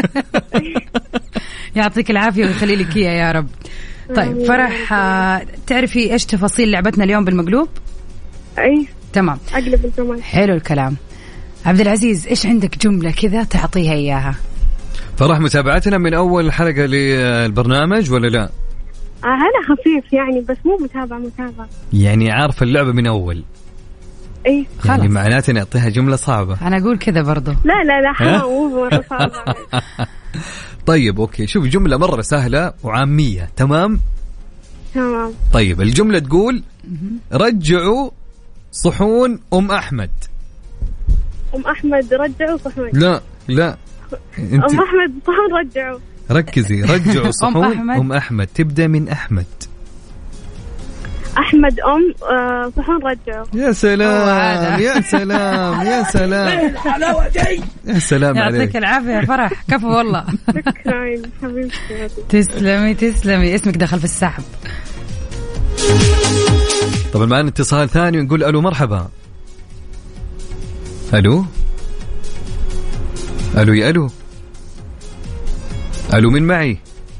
يعطيك العافية ويخلي لك إياه يا رب. طيب فرح، تعرفي إيش تفاصيل لعبتنا اليوم بالمقلوب؟ أي تمام، أقلب الجمل. حلو الكلام. عبد العزيز إيش عندك جملة كذا تعطيها إياها؟ فرح متابعتنا من أول حلقة للبرنامج ولا لا؟ أنا خفيف يعني، بس مو متابعة. يعني عارف اللعبة من أول؟ أي يعني خلاص. معناته نعطيها جملة صعبة. أنا أقول كذا برضو. لا حرام، مو مرة صعبة. طيب أوكي، شوف جملة مرة سهلة وعامية. تمام. طيب الجملة تقول رجعوا صحون أم أحمد. أم أحمد رجعوا صحون. لا أم أحمد صحون رجعوا. ركزي، رجعوا صحون أم أحمد تبدأ من أحمد. أحمد صحون رجعوا. يا سلام يا سلام يا سلام. الحلاوة دي. يا سلام عليك. يعطيك العافية فرح، كفو والله. شكرا حبيبتي. تسلمي. اسمك دخل في السحب. طبعا معنا اتصال ثاني ونقول ألو مرحبا. ألو يا ألو من معي؟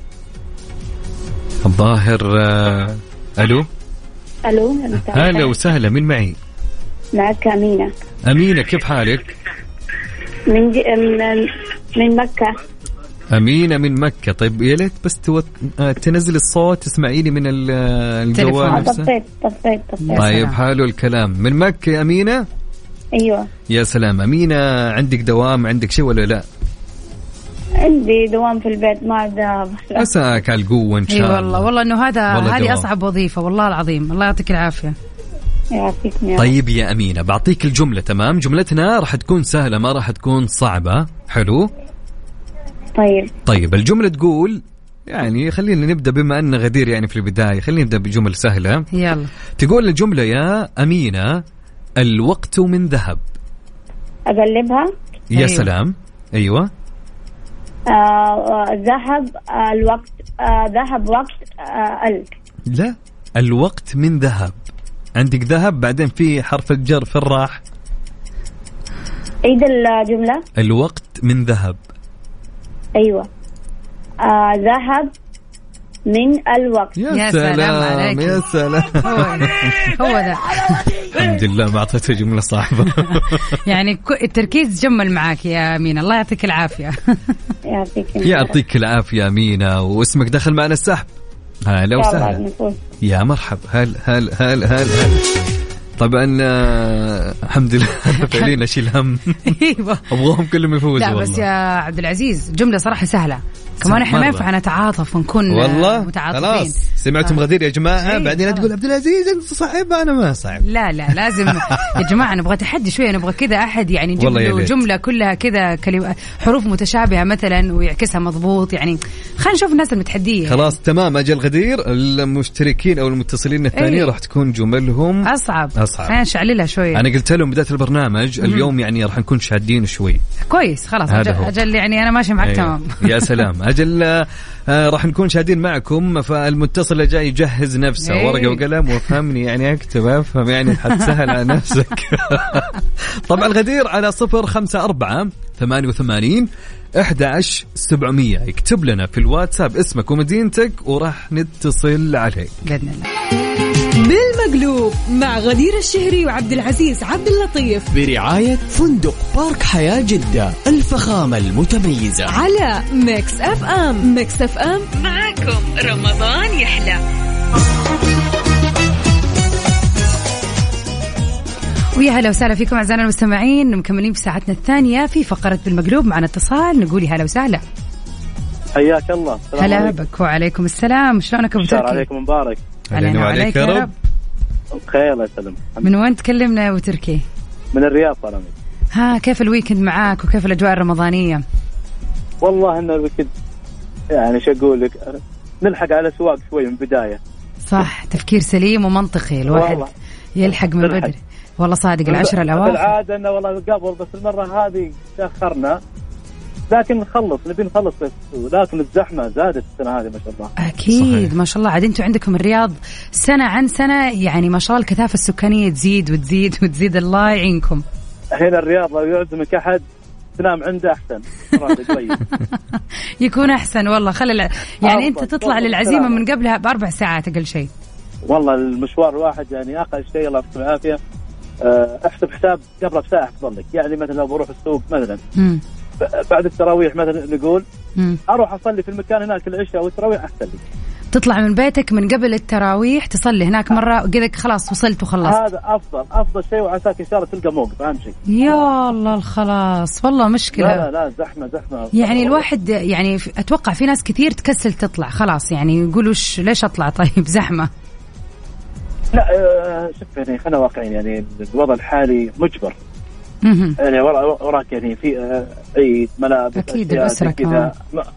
الظاهر ألو هلا وسهلا، من معي؟ معك أمينة، كيف حالك؟ من مكة. أمينة من مكة. طيب يا ليت بس تنزل الصوت تسمعيني من الجوال نفسه. طفيت. طيب حلو الكلام. من مكة يا أمينة؟ أيوة. يا سلام. أمينة عندك دوام، عندك شيء ولا لا؟ عندي دوام في البيت، ما عاد عساك على القوة إن شاء الله. والله إنه هذه أصعب وظيفة والله العظيم. الله يعطيك العافية. يعطيكم. طيب يا أمينة بعطيك الجملة. تمام، جملتنا راح تكون سهلة ما راح تكون صعبة. حلو. طيب الجملة تقول، يعني خلينا نبدأ بما أن غدير يعني في البداية، خلينا نبدأ بجمل سهلة. يلا. تقول الجملة يا أمينة الوقت من ذهب. أقلبها. يا أيوة. سلام. أيوة. ذهب الوقت. ذهب وقت لا، الوقت من ذهب. عندك ذهب بعدين في حرف الجر في الراح. عيد الجملة. الوقت من ذهب. أيوة. ذهب من الوقت. يا سلام عليك. يا سلام. هو ده. الحمد لله ما أعطيته جملة صعبة. يعني التركيز جمل معاك يا أمينة. الله يعطيك العافية. يعطيك العافية أمينة. واسمك دخل معنا السحب. هلا وسهلا. يا مرحب. هل طبعا الحمد لله فعلينا شيل هم. أبغاهم كلهم يفوزوا. لا بس يا عبد العزيز جملة صراحة سهلة كمان. احنا ما ينفع نتعاطف ونكون والله متعاطفين. خلاص سمعتم غدير يا جماعة. بعدين تقول عبد العزيز انت صعب، انا ما صعب. لا لازم يا جماعة نبغى تحدي شوية، نبغى كذا أحد يعني يجيب له جملة كلها كذا حروف متشابهة مثلا ويعكسها مضبوط. يعني خلينا نشوف الناس المتحدية. خلاص تمام. أجل غدير المشتركين أو المتصلين الثانيين راح تكون جملهم أصعب. خلينا نشعللها شوية. أنا قلت لهم بداية البرنامج اليوم يعني راح نكون شادين شوي. كويس خلاص. أجل يعني أنا ماشي معك. تمام. يا سلام. أجل راح نكون شاهدين معكم. فالمتصل اللي جاي يجهز نفسه ورقة وقلم وفهمني يعني أكتب أفهم يعني حتسهل على نفسك. طبعا غدير على 0548811700 يكتب لنا في الواتساب اسمك ومدينتك وراح نتصل عليك بإذن الله. بالمقلوب مع غدير الشهري وعبد العزيز عبد اللطيف برعاية فندق بارك حياة جدة، الفخامة المتميزة، على ميكس اف ام. ميكس اف ام معاكم رمضان يحلى. ويا هلا وسهلا فيكم أعزائنا المستمعين، مكملين في ساعتنا الثانية في فقرة بالمقلوب. معنا اتصال، نقول هلا وسهلا. حياك الله. هلا بك. وعليكم السلام، شلونك أبو تركي؟ عليكم مبارك. علينا وعليك يا رب. بخير الله يسلم. من وين تكلمنا يا أبو تركي؟ من الرياض طالما. ها كيف الويكند معاك وكيف الأجواء الرمضانية؟ والله إن الويكند يعني شو أقول لك، نلحق على سواق شوي من بداية. صح، تفكير سليم ومنطقي، الواحد يلحق من بدري. والله صادق، العشرة الأواخر العادة إنه والله قبل، بس المرة هذه تأخرنا، لكن نبي نخلص بس، لكن الزحمة زادت السنة هذه ما شاء الله. أكيد صحيح. ما شاء الله. عاد أنتم عندكم الرياض سنة عن سنة يعني ما شاء الله الكثافة السكانية تزيد وتزيد وتزيد، الله يعينكم. هنا الرياض لو يعزمك أحد تنام عنده أحسن. يكون أحسن والله. يعني أنت تطلع للعزيمة من قبلها ب4 ساعات أقل شيء. والله المشوار الواحد يعني أقل شيء الله يعطيكم العافية. احسب حساب قبل بساعة أفضل لك. يعني مثلا لو بروح السوق مثلا بعد التراويح مثلا نقول أروح أصلي في المكان هناك العشاء والتراويح أحسن لي. تطلع من بيتك من قبل التراويح تصلي هناك مرة وقدك خلاص وصلت وخلصت. هذا أفضل شيء، وعساك إن شاء الله تلقى موقف. أهم شيء يا الله الخلاص والله مشكلة. لا زحمة يعني الواحد يعني أتوقع في ناس كثير تكسل تطلع خلاص، يعني يقولوا ليش أطلع طيب زحمة. لا شوف يعني خلينا واقعين، يعني الوضع الحالي مجبر. يعني وراك يعني في عيد ملابس أكيد الأسرة كمان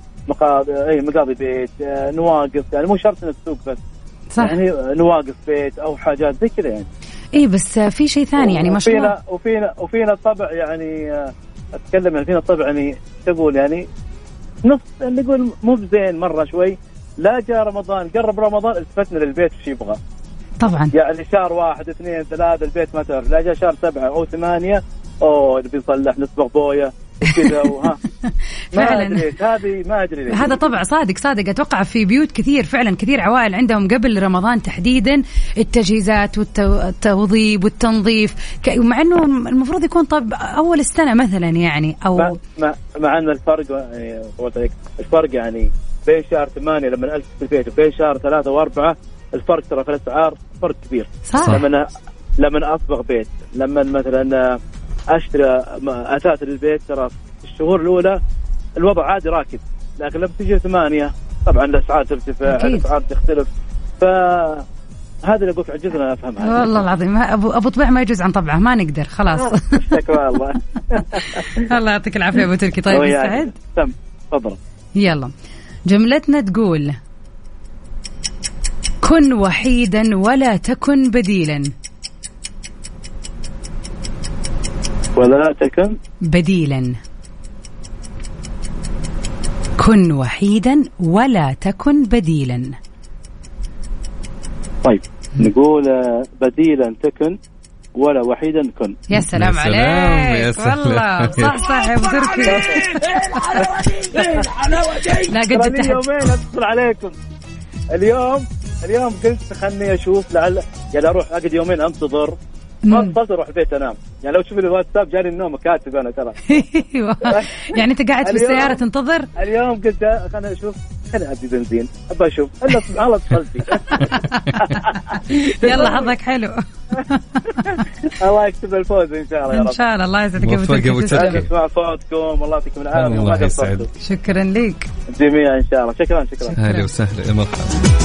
مقاضي بيت نواقف، يعني مو شرط السوق بس صح. يعني نواقف بيت أو حاجات زي كذا يعني. إيه بس في شيء ثاني يعني ما شاء الله. وفينا طبع يعني أتكلم يعني فينا طبع يعني تقول يعني نص نقول مو بزين مرة شوي. لا جاء رمضان قرب رمضان التفتنا للبيت وش يبغى طبعا. يعني شهر 1 2 3 البيت ما تعرف. لا جاء شهر 7 أو 8 نبي نصلح نسبغ بوية كذا وها. فعلا هذه ما أدري ليه. هذا طبع صادق. أتوقع في بيوت كثير فعلا كثير عوائل عندهم قبل رمضان تحديدا التجهيزات والتوضيب والتنظيف مع أنه المفروض يكون طب أول السنة مثلا يعني أو مع أن الفرق يعني بين شهر 8 لما ألف في البيت وبين شهر 3 و4 الفرق ترى في الأسعار فرق كبير. صح. لما أصبغ بيت، لما مثلا أشتري أثاث للبيت ترى في الشهور الأولى الوضع عادي راكب، لكن لما تيجي 8 طبعا الأسعار ترتفع، الأسعار تختلف. فهذا اللي أقولك عجزنا أفهمها. والله العظيم أبو طبيع ما يجوز عن طبعه، ما نقدر خلاص. شكرا الله. الله يعطيك العافية أبو تركي. طيب مستعد؟ تفضل. يلا جملتنا تقول كن وحيدا ولا تكن بديلا. ولا تكن بديلا. كن وحيدا ولا تكن بديلا. طيب نقول بديلا تكن ولا وحيدا كن. يا سلام عليك والله صح يا ابو تركي. لا قد جبت يومين اتصل عليكم اليوم قلت خلني اشوف لعل يعني اروح اقعد يومين انتظر ما اتصلت اروح البيت انام. يعني لو تشوف الواتساب جاني النوم كاتب انا ترى. يعني انت قاعد في السياره تنتظر. اليوم قلت خليني اشوف خليني ابي بنزين ابى اشوف الا سبحان الله اتصلتي. يلا حظك حلو. الله يكتب الفوز ان شاء الله يا رب. ان شاء الله. الله يسعدك ابو تركي. اسمع صوتكم والله يعطيكم العافيه. الله يسعدك. شكرا لك جميعا ان شاء الله. شكرا. اهلا وسهلا مرحبا.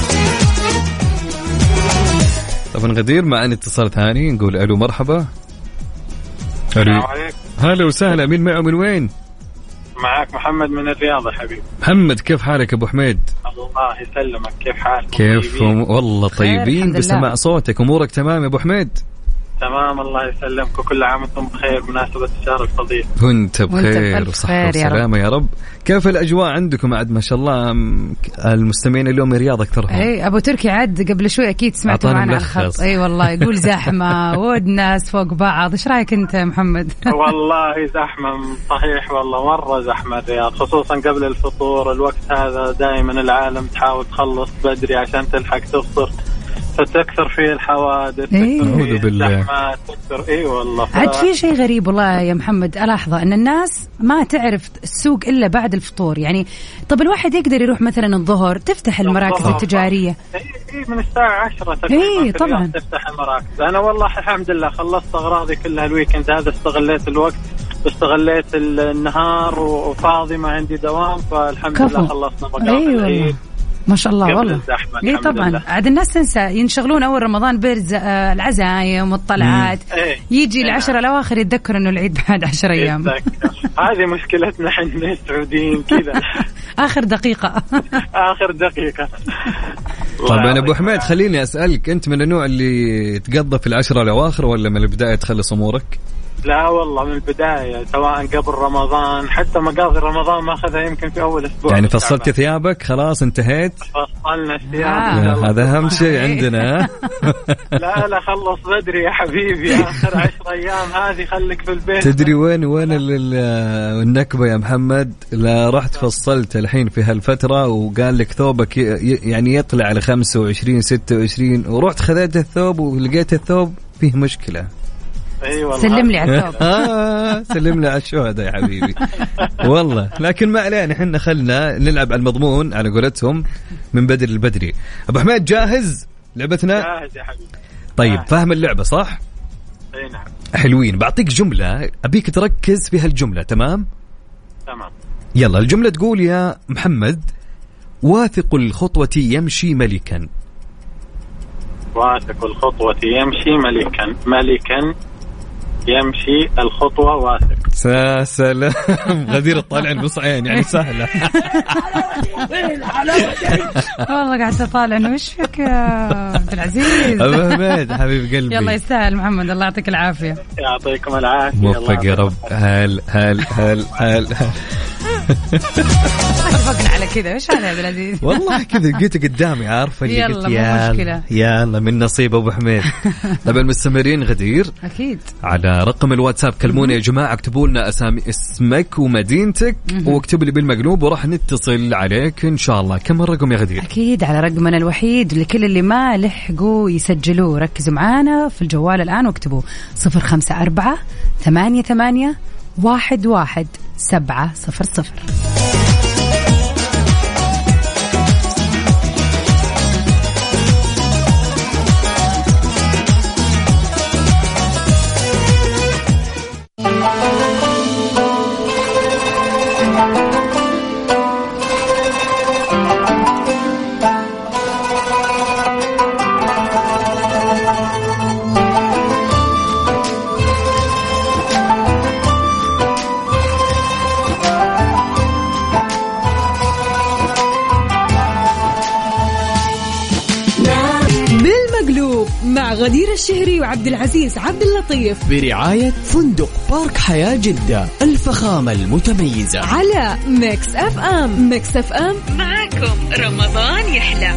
طبعا غدير معنا اتصال ثاني نقول الو مرحبا. الو هلا وسهلا. مين معه من وين؟ معك محمد من الرياض يا حبيبي. محمد كيف حالك ابو حميد؟ الله يسلمك. كيف حالك؟ كيف والله طيبين بسماع صوتك. امورك تمام يا ابو حميد؟ تمام الله يسلمك وكل عام وانتم بخير بمناسبة الشهر الفضيل. كنت بخير وصحة وسلامة يا رب. كيف الأجواء عندكم عاد؟ ما شاء الله المستمعين اليوم رياض أكثرهم. أي أبو تركي عاد قبل شوي أكيد سمعتوا معنا على الخط. أي والله يقول زحمة والناس فوق بعض. إيش رأيك أنت يا محمد؟ والله زحمة صحيح والله مرة زحمة الرياض خصوصا قبل الفطور. الوقت هذا دائما العالم تحاول تخلص بدري عشان تلحق تفطر. فتكثر فيه الحوادث. أعوذ بالله. تكثر والله. عاد في شيء غريب والله يا محمد، ألاحظه أن الناس ما تعرف السوق إلا بعد الفطور. يعني طب الواحد يقدر يروح مثلا الظهر تفتح المراكز التجارية من الساعة 10 تقريبا طبعا تفتح المراكز. أنا والله الحمد لله خلصت أغراضي كلها الويكند هذا، استغليت الوقت واستغليت النهار وفاضي ما عندي دوام، فالحمد لله خلصنا بقى. ما شاء الله والله. اي طبعا عاد الناس تنسى ينشغلون اول رمضان برز العزايم والطلعات، يجي العشرة الاواخر يتذكر انه العيد بعد 10 ايام. هذه مشكلتنا احنا السعوديين كذا. اخر دقيقة. اخر دقيقة. طبعا ابو حميد خليني اسالك، انت من النوع اللي تقضى في العشرة الاواخر ولا من البداية تخلص امورك؟ لا والله من البداية، سواء قبل رمضان حتى مقاضي رمضان ما أخذها يمكن في أول أسبوع. يعني فصلت ثيابك خلاص انتهيت؟ فصلنا الثياب. هذا أهم شيء عندنا. لا خلص بدري يا حبيبي، آخر 10 أيام هذه خليك في البيت. تدري وين النكبة يا محمد؟ لا رحت فصلت الحين في هالفترة وقال لك ثوبك يعني يطلع على 25 26 ورحت خذيت الثوب ولقيت الثوب فيه مشكلة. سلم لي على الثوب. سلم لي على الشهداء يا حبيبي. والله لكن ما علينا، احنا خلنا نلعب على المضمون على قولتهم من بدري البدري. ابو حميد جاهز لعبتنا؟ جاهز يا حبيبي. طيب فاهم اللعبة صح؟ اي نعم. حلوين، بعطيك جملة ابيك تركز في هالجملة. تمام. يلا الجملة تقول يا محمد: واثق الخطوة يمشي ملكا. واثق الخطوة يمشي ملكا. ملكا يمشي الخطوة واثق. سلام. غدير الطالع البصعين يعني سهلة. والله قاعد أطالع إنه وش فيك يا عبد العزيز؟ أبو حميد حبيب قلبي. يلا يستاهل محمد، الله يعطيك العافية. يعطيكم العافية. موفق يا رب. هل اتفقنا على كذا. وش هذا يا عبد العزيز؟ والله كذا لقيته قدامي عارفه اللي قلت يلا من نصيب ابو حميد. طبعا مستمرين غدير اكيد على رقم الواتساب. كلمونا يا جماعه، اكتبوا لنا اسمك ومدينتك واكتب لي بالمقلوب وراح نتصل عليك ان شاء الله. كم الرقم يا غدير؟ اكيد على رقمنا الوحيد لكل اللي ما لحقوا يسجلوه. ركزوا معانا في الجوال الان واكتبوا 0548811700. مع غدير الشهري وعبد العزيز عبد اللطيف برعاية فندق بارك حياة جدة، الفخامة المتميزة على ميكس اف ام. ميكس اف ام معاكم رمضان يحلى.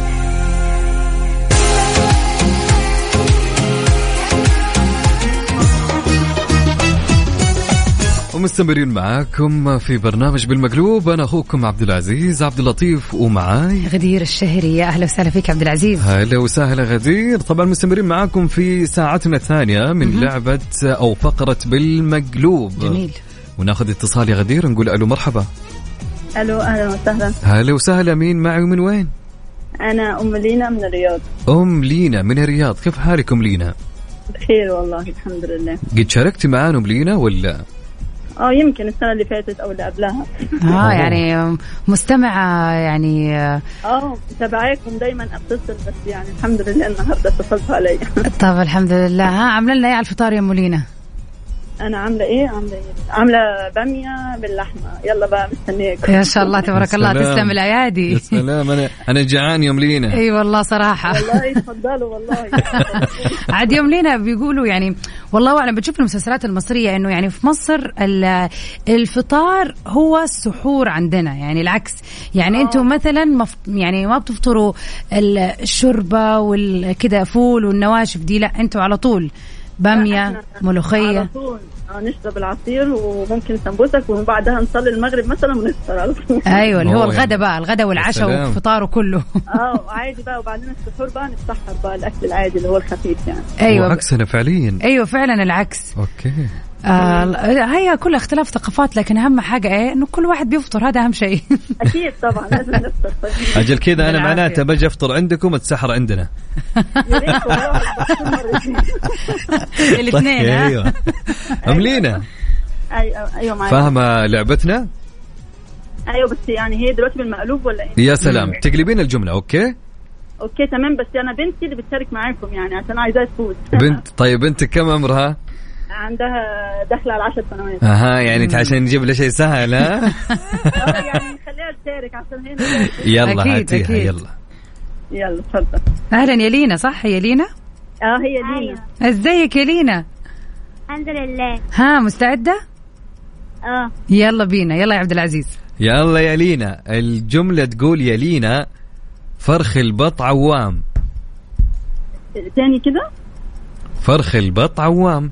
ومستمرين معاكم في برنامج بالمقلوب. أنا أخوكم عبد العزيز عبد اللطيف ومعاي غدير الشهري. يا أهلا وسهلا فيك عبد العزيز. هلا وسهلا غدير. طبعا مستمرين معاكم في ساعتنا الثانية من لعبة أو فقرة بالمقلوب. جميل. وناخذ اتصال يا غدير، نقول ألو مرحبا. ألو أهلا وسهلا. هلا وسهلا. مين معي ومن وين؟ أنا أم لينا من الرياض. أم لينا من الرياض، كيف حالك أم لينا؟ بخير والله الحمد لله. قد شاركتي معانا أم لينا ولا؟ يمكن السنة اللي فاتت أو اللي قبلها. يعني مستمعة يعني. تبعيكم دايما أتصل، بس يعني الحمد لله النهاردة اتصلت علي. طب الحمد لله. عاملة لنا إيه على الفطار يا مولينا؟ أنا عاملة إيه؟ عاملة بامية باللحمة. يلا بقى مستنيك. يا شاء الله تبارك الله. تسلم الأيادي. يا سلام. أنا جعان يوم لينا. أي والله صراحة. والله تفضلوا والله. عاد يوم لينا بيقولوا يعني والله أعلم بتشوف المسلسلات المصرية إنه يعني في مصر الفطار هو السحور عندنا، يعني العكس. يعني أنتم مثلا يعني ما بتفطروا الشوربة والكذا فول والنواشف دي، لا أنتم على طول بامية ملوخية. نشرب العصير وممكن سمبوسك وبعدها نصلي المغرب مثلا ونفطر على طول. ايوه اللي هو الغداء بقى، الغداء والعشاء والفطار وكله. عادي بقى، وبعدين السحور بقى نتسحر بقى الاكل العادي اللي هو الخفيف يعني. ايوه عكسنا فعليا. ايوه فعلا العكس. اوكي. هي كل اختلاف ثقافات، لكن اهم حاجه ايه انه كل واحد بيفطر، هذا اهم شيء. اكيد طبعا لازم نفطر. اجل كذا انا معناته بجي افطر عندكم واتسحر عندنا. الاثنين. ايوه أملينا. ايوه معايا. فاهمه لعبتنا؟ ايوه بس يعني هي دلوقتي بالمقلوب ولا ايه؟ يا سلام. تقلبين الجمله. اوكي تمام. بس انا بنتي اللي بتشارك معاكم يعني عشان عايزاها تفوز. بنت. طيب بنتك كم عمرها؟ عندها داخله على 10 سنوات. يعني عشان نجيب له شيء سهل. ها يعني خليها تشارك عشان هنا. يلا أكيد هاتيها. يلا تفضل. اهلا يا لينا. صح يا لينا؟ هي لينا. ازيك يا لينا؟ الحمد لله. ها مستعده؟ يلا بينا. يلا يا عبد العزيز. يلا يا لينا. الجمله تقول يا لينا فرخ البط عوام. تاني كده. فرخ البط عوام.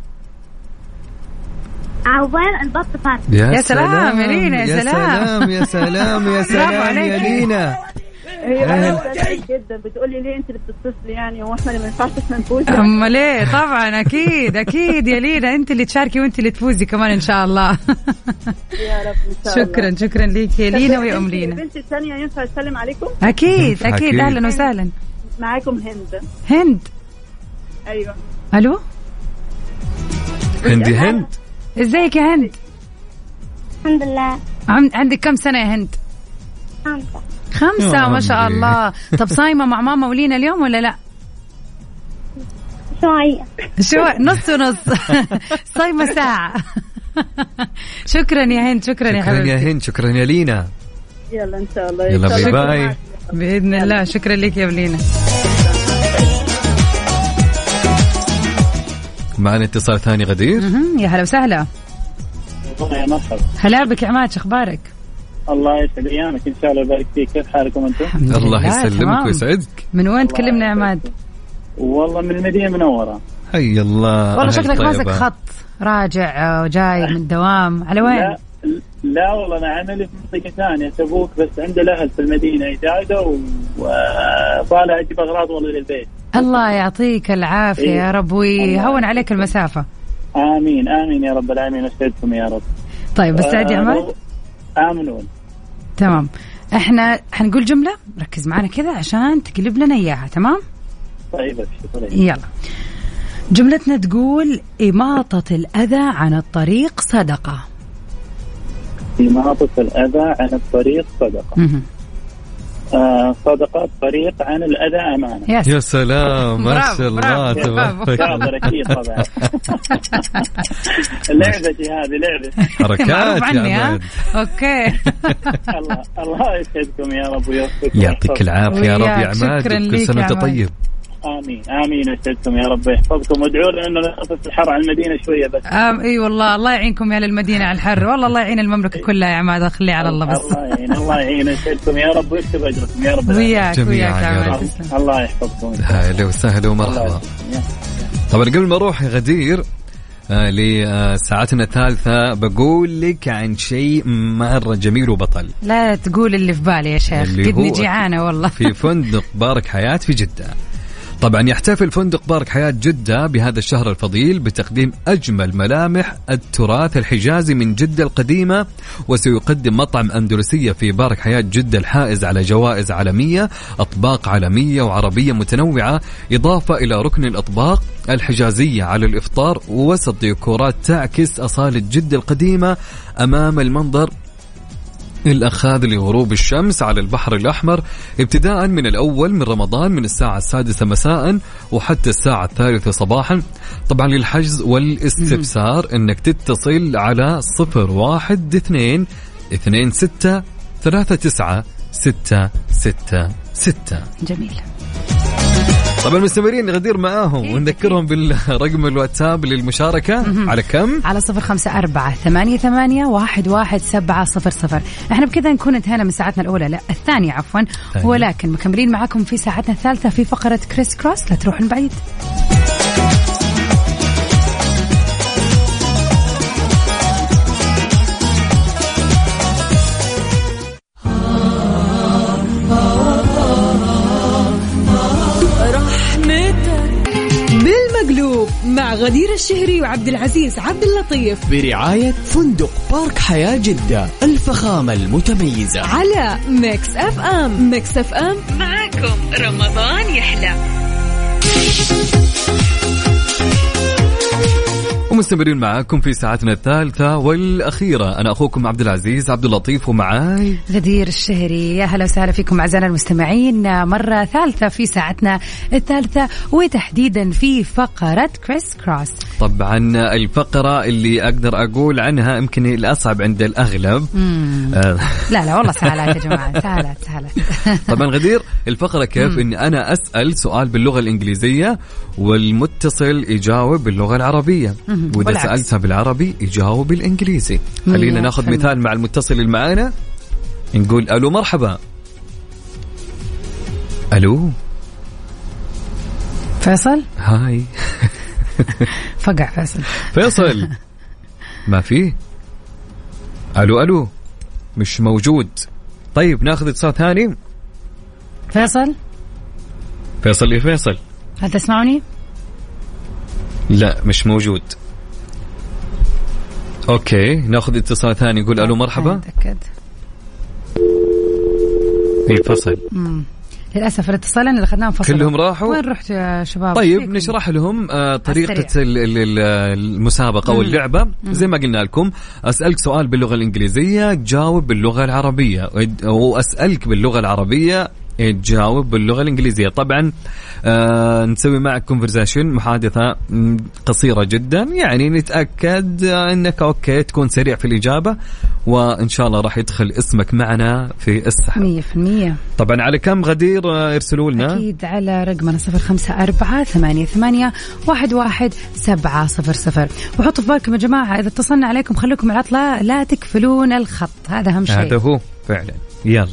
عوام البط فرخ. يا سلام يا لينا. يا سلام يا سلام يا سلام يا لينا. هي جدا بتقولي ليه انت اللي بتتصلي يعني، واحنا اللي ما ينفعش احنا نفوز؟ اما ليه؟ طبعا اكيد اكيد يا لينا، انت اللي تشاركي وانت اللي تفوزي كمان ان شاء الله. يا رب ان شاء الله. شكرا ليك يا لينا ويا ام لينا. بنتي الثانيه ينفع اسلم عليكم؟ اكيد اكيد. اهلا وسهلا. معاكم هند. هند. ايوه. الو هندي. هند ازيك يا هند؟ الحمد لله. عندك كم سنه يا هند؟ 5 ما شاء الله. طب صايمة مع ماما ولينا اليوم ولا لا؟ شوية نص ونص. صايمة ساعة. شكرا يا هند. شكرا يا حبيبتي. شكرا يا هند. شكرا يا لينا. يلا إن شاء الله. يلا باي باي. بإذن الله. شكرا لك يا لينا. معنا اتصال ثاني. غدير. يا هلا وسهلا. يا مرحبا. هلا بك يا عماد. اخبارك؟ الله يسعد ايامك ان شاء الله ويبارك فيك. كيف حالكم انتم؟ الله يسلمك ويسعدك. من وين تكلمنا يا عماد؟ والله من المدينه المنوره. حي الله. والله شكلك ماسك خط راجع وجاي من الدوام. على وين؟ لا والله انا عملي في منطقه ثانيه تبوك، بس عند الاهل في المدينه اجازه وطالع اجيب اغراض والله للبيت. الله يعطيك العافيه يا رب ويهون عليك المسافه. امين امين يا رب العالمين. اسعدكم يا رب. طيب استعد يا عماد. آمنون. تمام. احنا حنقول جملة، ركز معنا كذا عشان تقلب لنا اياها. تمام؟ طيب يلا. جملتنا تقول إماطة الأذى عن الطريق صدقة. إماطة الأذى عن الطريق صدقة. صدقة الطريق عن الأذى أمانة. يا سلام ما شاء الله. تبارك أكيد طبعا. لعبتي هذه لعبة حركات يا عماد. أوكي. الله يسعدكم يا رب ويوفقكم. يعطيك العافية يا رب يا عماد. كل سنة وأنت طيب. آمين آمين. يسعدكم يا رب يحفظكم وادعوا لنا إنه نخفف الحر على المدينة شوية بس. إي والله الله يعينكم يا للمدينة على الحر. والله الله يعين المملكة كلها يا عماد. خلي على الله بس. الله يعين يسعدكم يا رب ويكتب أجركم يا رب. وياك يا عماد. الله يحفظكم. هلا وسهلا ومرحبا. طبعا قبل ما أروح غدير لساعتنا الثالثة بقول لك عن شيء مرة جميل وبطل. لا تقول اللي في بالي يا شيخ. قدني جيعانة والله. في فندق بارك حياة في جدة. طبعا يحتفل فندق بارك حياة جدة بهذا الشهر الفضيل بتقديم أجمل ملامح التراث الحجازي من جدة القديمة، وسيقدم مطعم أندلسية في بارك حياة جدة الحائز على جوائز عالمية، أطباق عالمية وعربية متنوعة، إضافة إلى ركن الأطباق الحجازية على الإفطار، وسط ديكورات تعكس أصالة جدة القديمة أمام المنظر الأخاذ لغروب الشمس على البحر الأحمر، ابتداء من الأول من رمضان من الساعة 6 مساء وحتى الساعة 3 صباحا. طبعا للحجز والاستفسار أنك تتصل على 0122 26 39 666. جميل. طبعا مستمرين نغدير معاهم ونذكرهم بالرقم الواتساب للمشاركة. على كم؟ على 0548811700. احنا بكذا نكون انتهينا من ساعتنا الأولى، لا الثانية عفوا، ولكن مكملين معكم في ساعتنا الثالثة في فقرة كريس كروس. لا تروحون بعيد. مع غدير الشهري وعبد العزيز عبد اللطيف برعاية فندق بارك حياة جدة الفخامة المتميزة على ميكس اف ام. ميكس اف ام معاكم رمضان يحلى. ومستمرين معاكم في ساعتنا الثالثة والأخيرة. أنا أخوكم عبد العزيز عبد اللطيف ومعاي غدير الشهري. يا هلا وسهلا فيكم أعزائنا المستمعين مرة ثالثة في ساعتنا الثالثة وتحديدا في فقرة كريس كروس. طبعا الفقرة اللي أقدر أقول عنها يمكن الأصعب عند الأغلب. لا والله سهلات يا جماعة سهلات. طبعا غدير الفقرة كيف إن أنا أسأل سؤال باللغة الإنجليزية والمتصل يجاوب باللغة العربية، وإذا سألتها بالعربي يجاوب بالإنجليزي. خلينا ناخذ مثال مع المتصل اللي معانا. نقول ألو مرحبا. ألو فيصل. هاي. فقع فيصل ما فيه. ألو مش موجود. طيب ناخذ اتصال ثاني. فيصل يا فيصل هل تسمعني؟ لا مش موجود. اوكي ناخذ اتصال ثاني. يقول الو مرحبا. متأكد فصل. للأسف الاتصالين اللي أخذناهم فصلوا كلهم راحوا. وين رحت يا شباب؟ طيب نشرح لهم طريقة المسابقة واللعبة. زي ما قلنا لكم أسألك سؤال باللغة الإنجليزية تجاوب باللغة العربية، وأسألك باللغة العربية تجاوب باللغة الإنجليزية. طبعا نسوي معك كونفرزيشن، محادثة قصيرة جدا، يعني نتأكد أنك أوكي تكون سريع في الإجابة، وإن شاء الله راح يدخل اسمك معنا في السحب 100%. طبعا على كم غدير يرسلوا لنا؟ أكيد على رقمنا 0548811700. وحطوا في بالكم يا جماعة إذا اتصلنا عليكم خليكم العطلة لا تكفلون الخط، هذا أهم شيء. هذا هو فعلا. يلا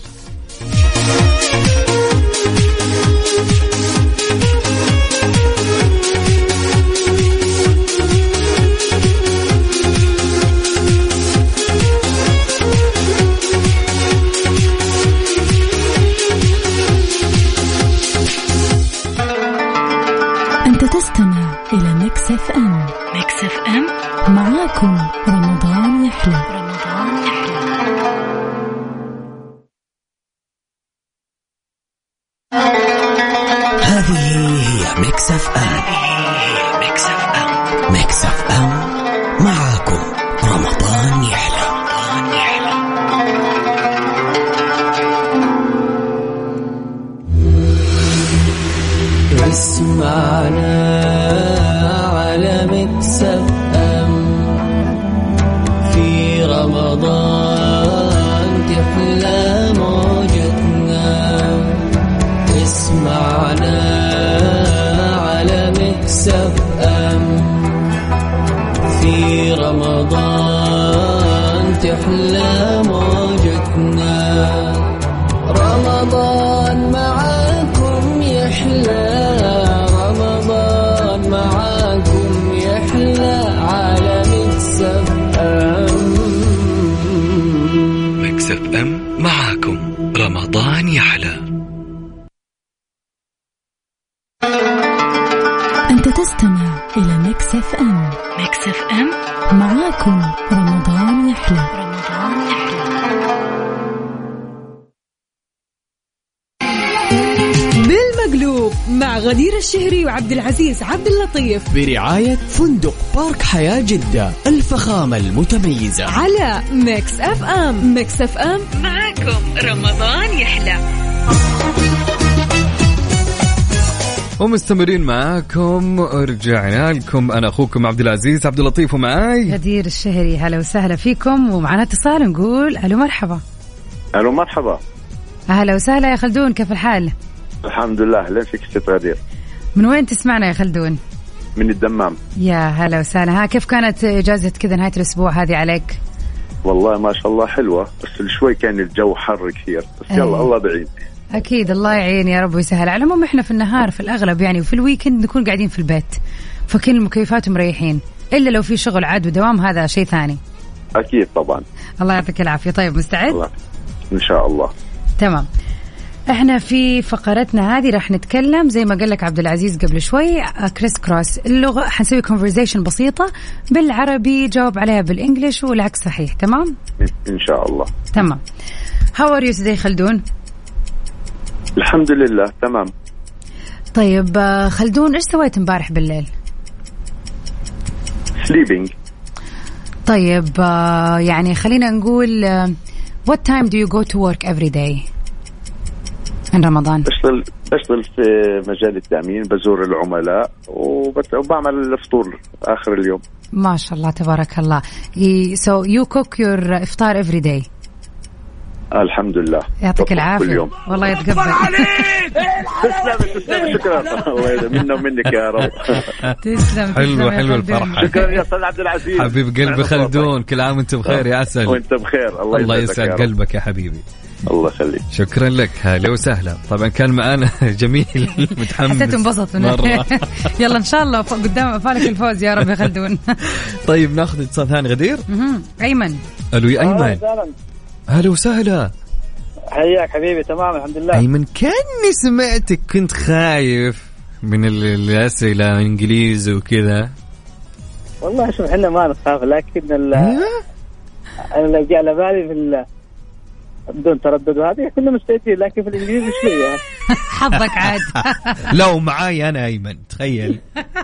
أنت تستمع إلى ميكس اف ام. ميكس اف ام معاكم رمضان يحلى. هذه هي ميكس اف ام. ميكس اف ام معاكم رمضان يحلى. اسمعنا على ميكس اف ام في رمضان تحلى موجتنا. اسمعنا على ميكس اف ام في رمضان تحلى موجتنا. رمضان معاكم يحلى، معاكم يحلى على ميكس اف ام. ميكس اف ام معاكم رمضان يحلى. أنت تستمع إلى ميكس اف ام. ميكس اف ام معاكم رمضان يحلى. بالمقلوب مع غدير الشهري وعبد العزيز عبد اللطيف برعاية فندق بارك حياة جدة الفخامة المتميزة على ميكس اف ام. ميكس اف ام معاكم رمضان يحلى. ومستمرين معاكم، رجعنا لكم. أنا أخوكم عبد العزيز عبد اللطيف ومعاي غدير الشهري. هلا وسهلا فيكم، ومعنا اتصال نقول ألو مرحبا. ألو مرحبا. أهلا وسهلا يا خلدون، كيف الحال؟ الحمد لله. أهلا فيك ست غدير. من وين تسمعنا يا خلدون؟ من الدمام. يا هلا وسهلا. كيف كانت إجازة كذا نهاية الأسبوع هذه عليك؟ والله ما شاء الله حلوة، بس شوي كان الجو حر كثير، بس يلا الله بعيد. أكيد الله يعين يا رب ويسهل. على العموم إحنا في النهار في الأغلب يعني، وفي الويكند نكون قاعدين في البيت، فكل المكيفات مريحين، إلا لو في شغل عاد ودوام هذا شيء ثاني. أكيد طبعا. الله يعطيك العافية. طيب مستعد؟ الله. إن شاء الله. تمام. احنا في فقرتنا هذه راح نتكلم زي ما قال لك عبد العزيز قبل شوي كريس كروس. اللغة حنسوي كونفرزيشن بسيطة بالعربي، جاوب عليها بالانجليش والعكس صحيح. تمام ان شاء الله. تمام. هاو ار يو today خلدون؟ الحمد لله تمام. طيب خلدون، ايش سويت امبارح بالليل؟ sleeping. طيب يعني خلينا نقول what time do you go to work every day in رمضان؟ بشتغل في مجال التأمين، بزور العملاء وبعمل الفطور آخر اليوم. ما شاء الله تبارك الله. So you cook your إفطار every day؟ الحمد لله. يعطيك العافية والله يتقبل. تسلم شكرا منا ومنك يا رب. تسلم. حلو الفرحة. شكرا يا أستاذ عبد العزيز حبيب قلبي خلدون، كل عام وانت بخير يا عسل. وانت بخير. الله يسعد قلبك يا حبيبي. الله يخليك. شكرا لك. هلا وسهلا. طبعا كان معانا جميل متحمس. حسيت انبسط مرة. يلا ان شاء الله قدام فالك الفوز يا رب يا خلدون. طيب ناخذ اتصال ثاني. غدير. ايمن. الو يا ايمن. هلا وسهلا. حياك حبيبي. تمام الحمد لله. ايمن كاني سمعتك كنت خايف من الاسئله انجليزي وكذا. والله شوف احنا ما نخاف، لكن اللي جاء على بالي في بدون تردد وهذه كنا مستعدين، لكن في الانجليزي شويه. حظك عاد. لو معاي انا ايمن تخيل.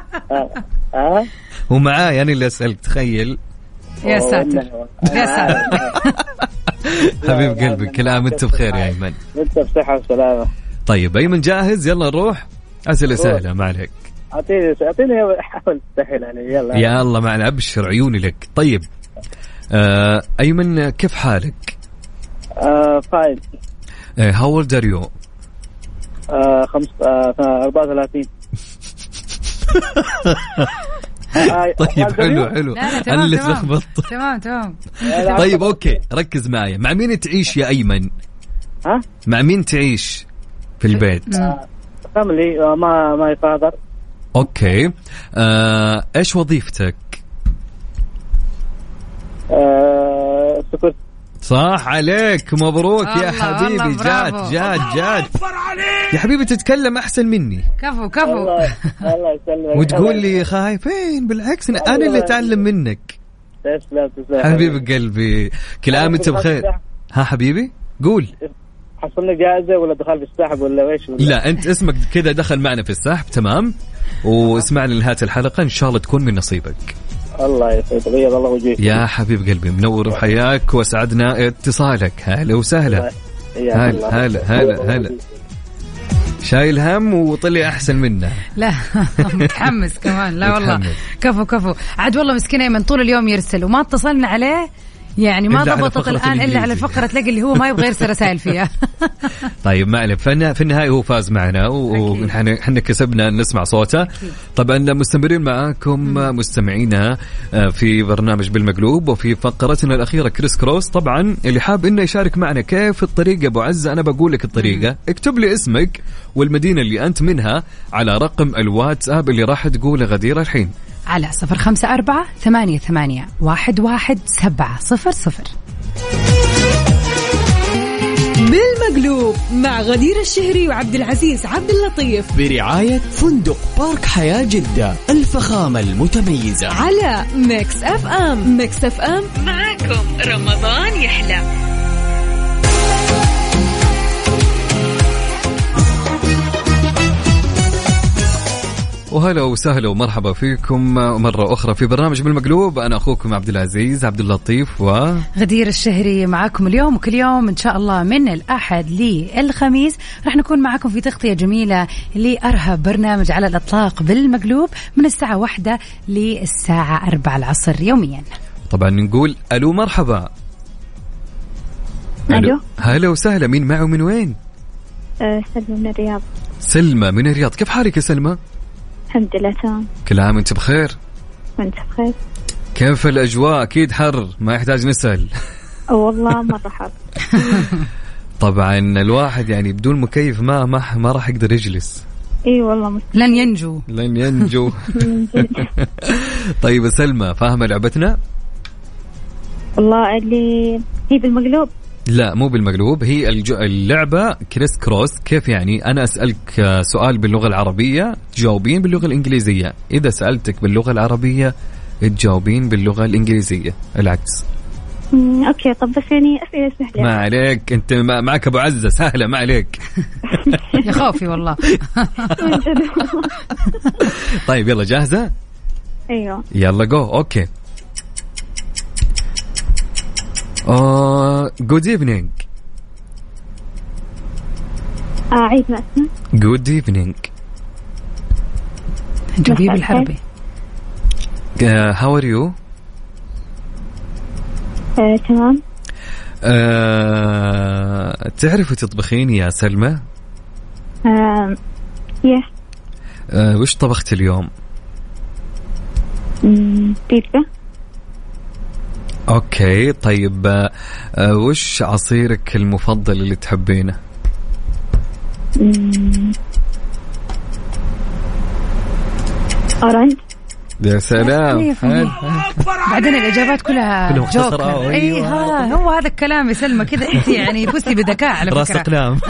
ومعاي انا اللي اسالك تخيل. يا ساتر يا ساتر. حبيب قلبي كل عام انت بخير يا ايمن. انت بصحه وسلامه. طيب ايمن جاهز؟ يلا نروح. اسئله سهله ما عليك. اعطيني حاول تسهل علي. يلا معنا ابشر عيوني لك. طيب ايمن كيف حالك؟ فاين. how old are you؟ 34. طيب حلو انا اللي تلخبطت. تمام. طيب اوكي ركز معي. مع مين تعيش يا ايمن؟ مع مين تعيش في البيت؟ فاميلي. ما فادر. اوكي. ايش وظيفتك؟ سكرت. صح عليك. مبروك يا حبيبي. جات يا حبيبي تتكلم احسن مني. كفو. الله يسلمك. وتقول لي خايفين. بالعكس انا اللي اتعلم منك. تسلم حبيب قلبي. كل عام انت بخير. ها حبيبي قول. حصلنا جائزة ولا دخل في السحب ولا ايش؟ لا انت اسمك كذا دخل معنا في السحب. تمام. واسمعنا لنهاية الحلقة ان شاء الله تكون من نصيبك. الله يسعدك. بيض الله وجهك يا حبيب قلبي. منور وحياك وسعدنا اتصالك. هلا وسهلا. هلا شايل هم وطلع احسن منه. لا متحمس كمان. لا والله كفو عاد. والله مسكين من طول اليوم يرسل وما اتصلنا عليه، يعني ما ضبطت الآن إلا على الفقرة تلاقي اللي هو ما يبغى يرسل رسائل فيها. طيب ما عليك. في النهاية هو فاز معنا ونحن كسبنا نسمع صوته. طبعا مستمرين معاكم مستمعينا في برنامج بالمقلوب وفي فقرتنا الأخيرة كريس كروس. طبعا اللي حاب إنه يشارك معنا كيف الطريقة أبو عزة أنا بقول لك الطريقة. اكتب لي اسمك والمدينة اللي أنت منها على رقم الواتساب اللي راح تقوله غدير الحين على 0548811700. بالمقلوب مع غدير الشهري وعبد العزيز عبد اللطيف برعاية فندق بارك حياة جدة الفخامة المتميزة على ميكس اف ام. ميكس اف ام معاكم رمضان يحلى. وهلا وسهلا ومرحبا فيكم مرة أخرى في برنامج بالمقلوب. أنا أخوكم عبد العزيز عبد اللطيف غدير الشهري معكم اليوم وكل يوم إن شاء الله من الأحد للخميس راح نكون معكم في تغطية جميلة لأرهب برنامج على الإطلاق بالمقلوب من الساعة 1 للساعة 4 العصر يوميا. طبعا نقول ألو مرحبا. ألو هلا وسهلا. مين معه من وين؟ سلمى من الرياض. سلمى من الرياض. كيف حالك يا سلمى؟ الحمد لله تمام. كل عام وانت بخير. وانت بخير. كيف الأجواء؟ أكيد حر ما يحتاج نسأل. والله مرة حر. طبعا الواحد يعني بدون مكيف ما راح يقدر يجلس. اي والله لن ينجو. طيب سلمى فاهمة لعبتنا؟ والله اللي هي بالمقلوب. لا مو بالمقلوب، هي اللعبة كريس كروس. كيف يعني؟ أنا أسألك سؤال باللغة العربية تجاوبين باللغة الإنجليزية، إذا سألتك باللغة العربية تجاوبين باللغة الإنجليزية، العكس. أوكي. طب بس يعني أسئلة سهلة. ما عليك، أنت معك أبو عزة، سهلة ما عليك. يا خوفي والله. طيب يلا جاهزة؟ أيوه يلا جو. أوكي. good evening. عيد ما اسمه. good evening. جوبي بالحربي. how are you؟ تمام. تعرفي تطبخين يا سلمى؟ يس. وش طبخت اليوم؟ بيتزا. اوكي طيب وش عصيرك المفضل اللي تحبينه؟ أورنج. يا سلام. بعدين الإجابات كلها جوكر. أيوة. هو هذا الكلام يا سلمى كذا، أنت يعني فزتي بذكاء على فكرة. راس أقلام.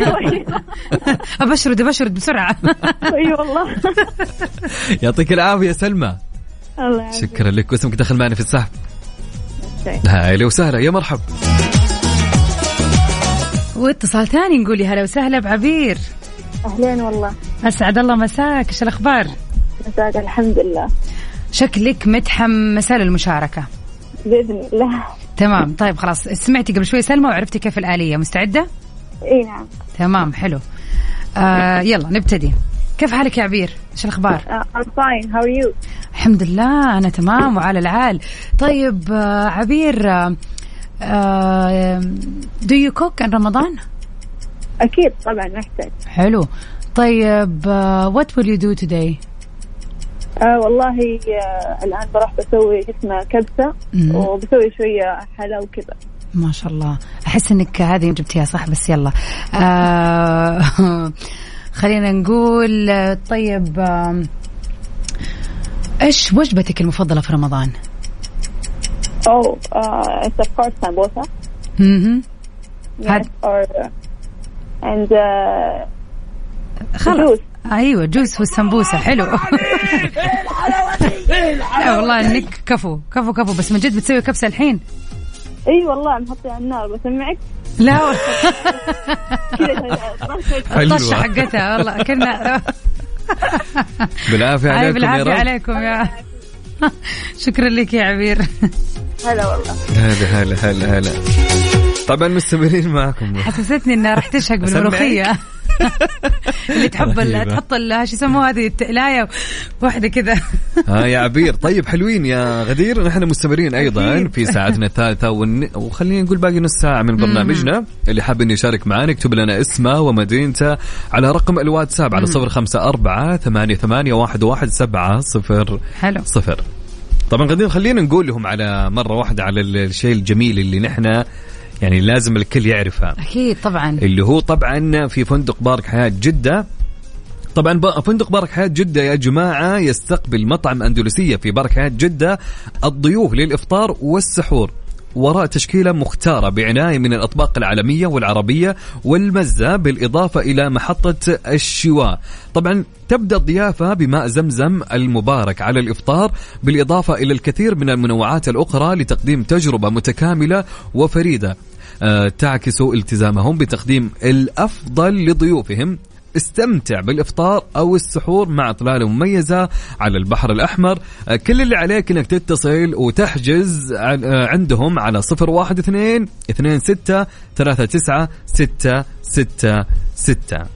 أبشرد بسرعة. أيوة والله. يعطيك العافية سلمى. الله. شكرا لك، واسمك دخل معنا في السحب. هلا وسهلا، يا مرحب. واتصال ثاني نقول هلا وسهلا بعبير. أهلين والله. أسعد الله مساك، إيش الأخبار؟ مساك الحمد لله. شكلك متحمسة للمشاركة. بإذن الله. تمام. طيب خلاص، سمعتي قبل شوي سلمى وعرفتي كيف الآلية، مستعدة؟ إيه نعم. تمام حلو. يلا نبتدي. كيف حالك يا عبير؟ إيش الأخبار؟ I'm fine. How are you؟ الحمد لله أنا تمام وعلى العال. طيب عبير، do you cook in رمضان؟ أكيد طبعا نحتاج. حلو. طيب what will you do today؟ والله الآن بروح بسوي اسمه كبسة وبسوي شوية حلا وكذا. ما شاء الله، أحس إنك هذه جبتيها صح، بس يلا خلينا نقول. طيب إيش وجبتك المفضلة في رمضان؟ it's of course sambosa. yes, and خلاص. أيوة جوس والسمبوسة. حلو. لا والله إنك كفو كفو كفو، بس من جد بتسوي كبسة الحين؟ اي والله محطي على النار. بسمعك. لا الطشة حقتها والله كنا. بالعافية عليكم. بالعافية عليكم يا. شكرا لك يا عبير. هلا والله. هلا. طبعا مستمرين معكم. حسستني انها راح تشهق بالملوخية. اللي تحب تحط شو يسموها هذه التقلاية واحدة كذا. يا عبير. طيب حلوين يا غدير، نحن مستمرين أيضا في ساعتنا الثالثة وخلينا نقول باقي نص ساعة من برنامجنا. اللي حاب إنه يشارك معنا يكتب لنا اسمه ومدينته على رقم الواتساب على 0548811700. حلو. طبعا غدير خلينا نقول لهم على مرة واحدة على الشيء الجميل اللي نحن يعني لازم الكل يعرفها. أكيد طبعا. اللي هو طبعا في فندق بارك حياة جدة. طبعا فندق بارك حياة جدة يا جماعة يستقبل مطعم أندلسية في بارك حياة جدة الضيوف للإفطار والسحور وراء تشكيلة مختارة بعناية من الأطباق العالمية والعربية والمزة، بالإضافة إلى محطة الشواء. طبعا تبدأ الضيافة بماء زمزم المبارك على الإفطار، بالإضافة إلى الكثير من المنوعات الأخرى لتقديم تجربة متكاملة وفريدة تعكس التزامهم بتقديم الأفضل لضيوفهم. استمتع بالإفطار أو السحور مع إطلالة مميزة على البحر الأحمر. كل اللي عليك إنك تتصل وتحجز عندهم على 012-26-39-666.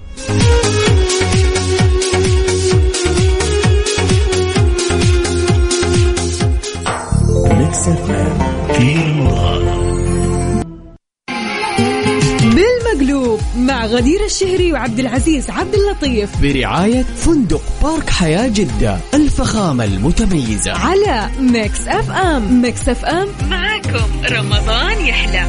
بالمقلوب مع غدير الشهري وعبد العزيز عبد اللطيف برعاية فندق بارك حياة جدة، الفخامة المتميزة على ميكس اف ام. ميكس اف ام معاكم رمضان يحلى.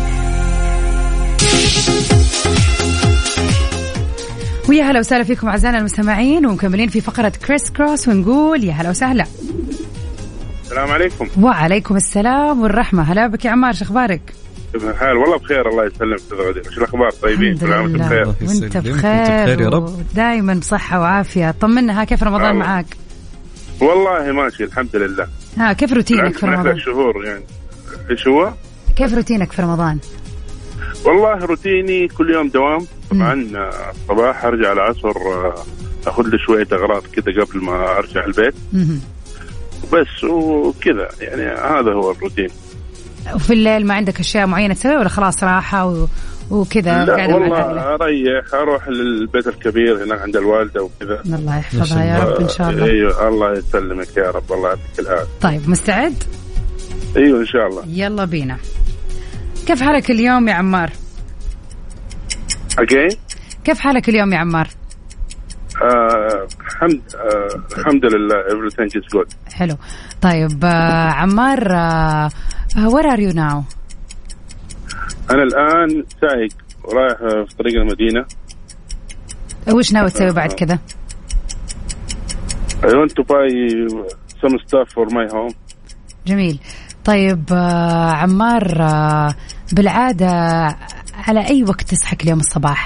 ويا هلا وسهلا فيكم أعزائنا المستمعين، ومكملين في فقرة كريس كروس ونقول يا هلا وسهلا. السلام عليكم. وعليكم السلام والرحمة. هلا بك يا عمار، شخبارك؟ كيف الحال؟ والله بخير الله يسلمك أستاذ غدير. إيش الأخبار؟ طيبين؟ الحمد لله وأنت بخير يا رب دائما بصحة وعافية. طمنا، ها كيف رمضان معاك؟ والله ماشي الحمد لله. ها كيف روتينك في رمضان؟ شهور يعني. إيش هو؟ كيف روتينك في رمضان؟ والله روتيني كل يوم دوام طبعا. الصباح أرجع العصر أخذ لي شوية أغراض كده قبل ما أرجع البيت بس وكذا يعني هذا هو الروتين. وفي الليل ما عندك أشياء معينة تسوي ولا خلاص راحة وكذا؟ لا والله أريح، أروح للبيت الكبير هناك عند الوالدة وكذا. الله يحفظها يا رب إن شاء الله. أيوة الله يسلمك يا رب، الله يعطيك العافية. طيب مستعد؟ أيوة إن شاء الله. يلا بينا. كيف حالك اليوم يا عمار؟ كيف حالك اليوم يا عمار؟ الحمد لله everything is good. حلو. طيب عمار where are you now؟ أنا الآن سايق ورايح في طريق المدينة. وش ناوي تسوي بعد كذا؟ I want to buy some stuff for my home. جميل. طيب عمار بالعادة على أي وقت تصحى كل يوم الصباح؟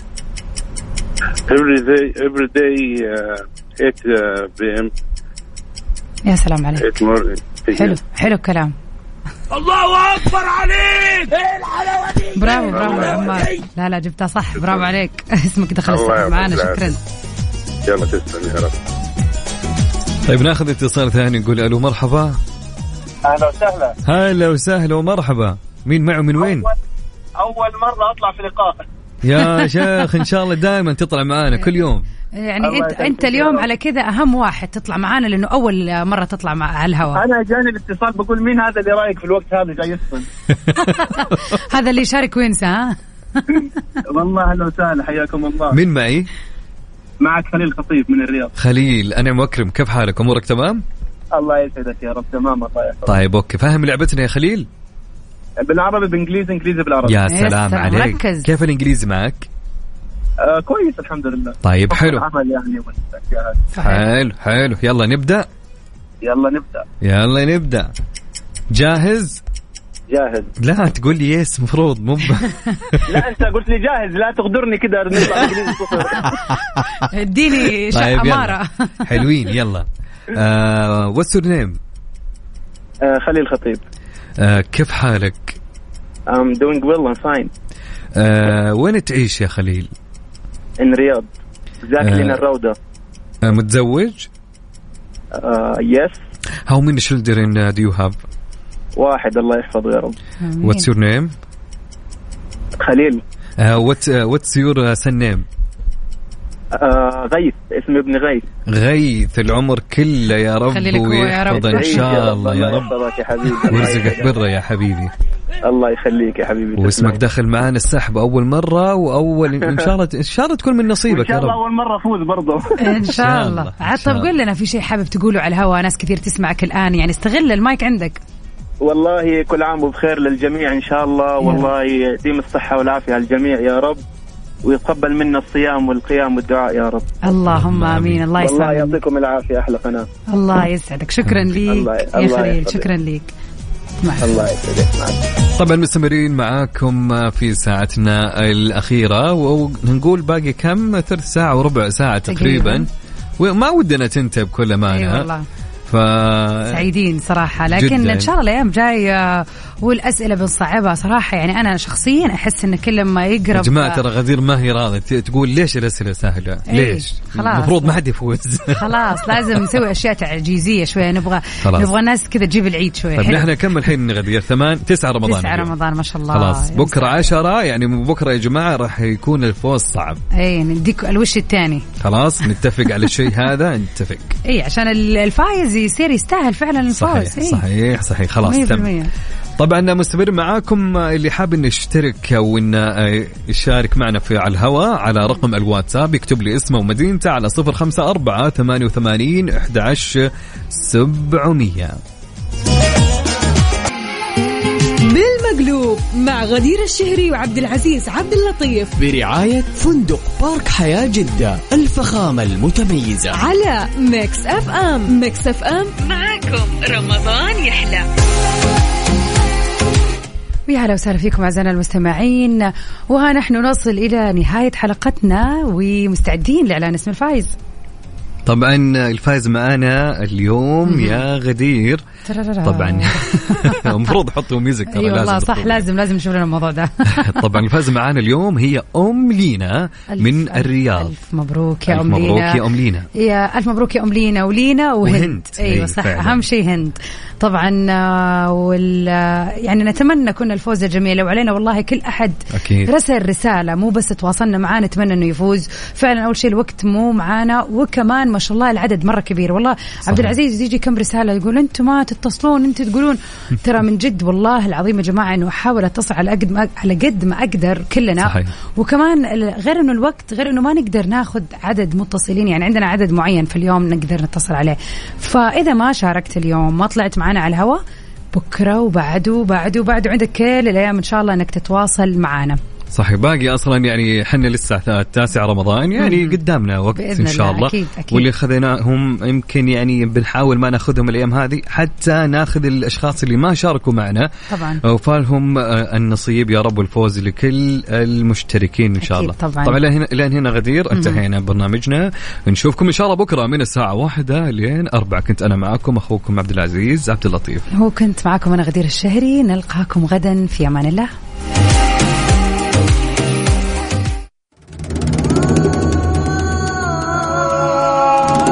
every day 8 p.m. يا سلام عليك. حلو الكلام. الله أكبر عليك. إيه الحلاوة دي؟ برافو يا عمار. لا جبتها صح، برافو عليك. اسمك دخل السحب معانا، شكرا. يلا تسلم يا رب. طيب ناخذ اتصال ثاني، نقول ألو مرحبا. أهلا وسهلا. هلا وسهلا ومرحبا. مين معه من وين؟ أول مرة أطلع في لقاء يا شيخ. إن شاء الله دائما تطلع معانا كل يوم. يعني أنت اليوم على كذا أهم واحد تطلع معانا، لأنه أول مرة تطلع على الهواء. أنا جاني الاتصال بقول مين هذا اللي رايك في الوقت هذا جاي يصفن. هذا اللي يشارك وينسى. ها والله أهلا وسهلا، حياكم الله. مين معي؟ معك خليل خطيب من الرياض. خليل أنا مكرم، كيف حالك؟ أمورك تمام؟ الله يسعدك يا رب. تمام الله يحفظك. طيب أوكي، فاهم لعبتنا يا خليل؟ بالعربي بالإنجليزي، إنجليزي بالعربي. يا سلام عليك. ركز. كيف الإنجليزي معك؟ كويس الحمد لله. طيب حلو. يعني حلو. يلا نبدأ. يلا نبدأ. جاهز؟ لا تقول لي يس مفروض مو لا أنت قلت لي جاهز، لا تغدرني كده نطلع إنجليزي صفر. اديني طيب أمارة. حلوين يلا. what's your name؟ خليل خطيب. كيف حالك؟ I'm doing well I'm fine. وين تعيش يا خليل؟ in رياض زاكلين الروضة. متزوج؟ yes. How many children do you have؟ واحد الله يحفظه يا رب. What's your name؟ خليل. What's your son name؟ غيث، اسم ابن غيث. العمر كله يا رب ويحفظ إن شاء الله يا رب، ورزقك بره يا حبيبي. الله يخليك يا حبيبي. واسمك داخل معانا السحب أول مرة، وأول إن شاء الله تكون من نصيبك يا رب. إن شاء الله أول مرة أفوز برضه. إن شاء الله. طب قول لنا في شيء حابب تقوله على الهواء، ناس كثير تسمعك الآن، يعني استغل المايك عندك. والله كل عام وبخير للجميع إن شاء الله. والله يديم الصحة والعافية على الجميع يا رب، ويتقبل منا الصيام والقيام والدعاء يا رب. اللهم آمين. الله يسعدك. الله يعطيكم العافية. أحلى قناة. الله يسعدك. شكرا ليك يا خليل. شكرا ليك. الله يسعدك. طبعا مستمرين معاكم في ساعتنا الأخيرة، ونقول باقي كم؟ 3 ساعة وربع ساعة تقريبا، وما ودنا تنتهي بكل أمانة. سعيدين صراحة، لكن جداً. إن شاء الله الأيام جاية والأسئلة بنصعبها صراحة. يعني أنا شخصيا أحس إن كل ما يقرب يا جماعة ترى غدير ما هي راضية تقول ليش الأسئلة سهلة. ليش؟ المفروض ما حد يفوز. خلاص لازم نسوي أشياء تعجيزية شوية. نبغى الناس كذا تجيب العيد شوية. طيب نحن كم الحين غدير؟ 9 رمضان. 9 رمضان ما شاء الله. خلاص بكرة 10، يعني بكرة يا جماعة راح يكون الفوز صعب. نديك الوش الثاني. خلاص نتفق على الشيء هذا. نتفق. عشان الفائز يصير يستاهل فعلا الفوز. صحيح. خلاص تم. طبعا مستمر معاكم، اللي حاب انه يشترك او انه يشارك معنا في على الهواء على رقم الواتساب يكتب لي اسمه ومدينته على 0548811700. بالمقلوب مع غدير الشهري وعبد العزيز عبد اللطيف، برعاية فندق بارك حياة جدة، الفخامة المتميزة، على ميكس اف ام. ميكس اف ام معاكم رمضان يحلى. يا هلا وسهلا فيكم أعزائنا المستمعين، وها نحن نصل إلى نهاية حلقتنا ومستعدين لإعلان اسم الفائز. طبعا الفائز معانا اليوم يا غدير. طبعا المفروض حطوا ميوزك. اي والله صح، لازم نشوف لنا الموضوع ده. طبعا الفائز معانا اليوم هي أم لينا من الرياض. ألف مبروك يا أم لينا. مبروك يا أم لينا. يا ألف مبروك يا أم لينا ولينا وهند. ايوه صح، أهم شيء هند طبعا. يعني نتمنى كنا الفوز الجميع لو علينا والله كل أحد أكيد رسل رسالة، مو بس تواصلنا معانا نتمنى إنه يفوز. فعلا أول شيء الوقت مو معانا، وكمان ما شاء الله العدد مرة كبير والله. صحيح. عبد العزيز يجي كم رسالة يقول أنتم ما تتصلون، أنتم تقولون ترى من جد والله العظيم يا جماعة إنه أحاول أتصل على قد ما أقدر كلنا. صحيح. وكمان غير إنه الوقت، غير إنه ما نقدر ناخذ عدد متصلين، يعني عندنا عدد معين في اليوم نقدر نتصل عليه. فإذا ما شاركت اليوم ما طلعت معنا على الهواء، بكرة وبعده عندك كل الأيام إن شاء الله إنك تتواصل معنا. صحيح، باقي أصلا يعني حنا لسه 9 رمضان، يعني قدامنا وقت إن شاء الله. أكيد. واللي خذناهم يمكن يعني بنحاول ما ناخذهم الأيام هذه، حتى ناخذ الأشخاص اللي ما شاركوا معنا طبعا وفالهم النصيب يا رب، والفوز لكل المشتركين إن شاء الله. طبعا لين هنا غدير انتهينا برنامجنا. نشوفكم إن شاء الله بكرة من الساعة 1 لين 4. كنت أنا معكم أخوكم عبد العزيز عبد اللطيف، هو كنت معكم أنا غدير الشهري. نلقاكم غدا في أمان الله.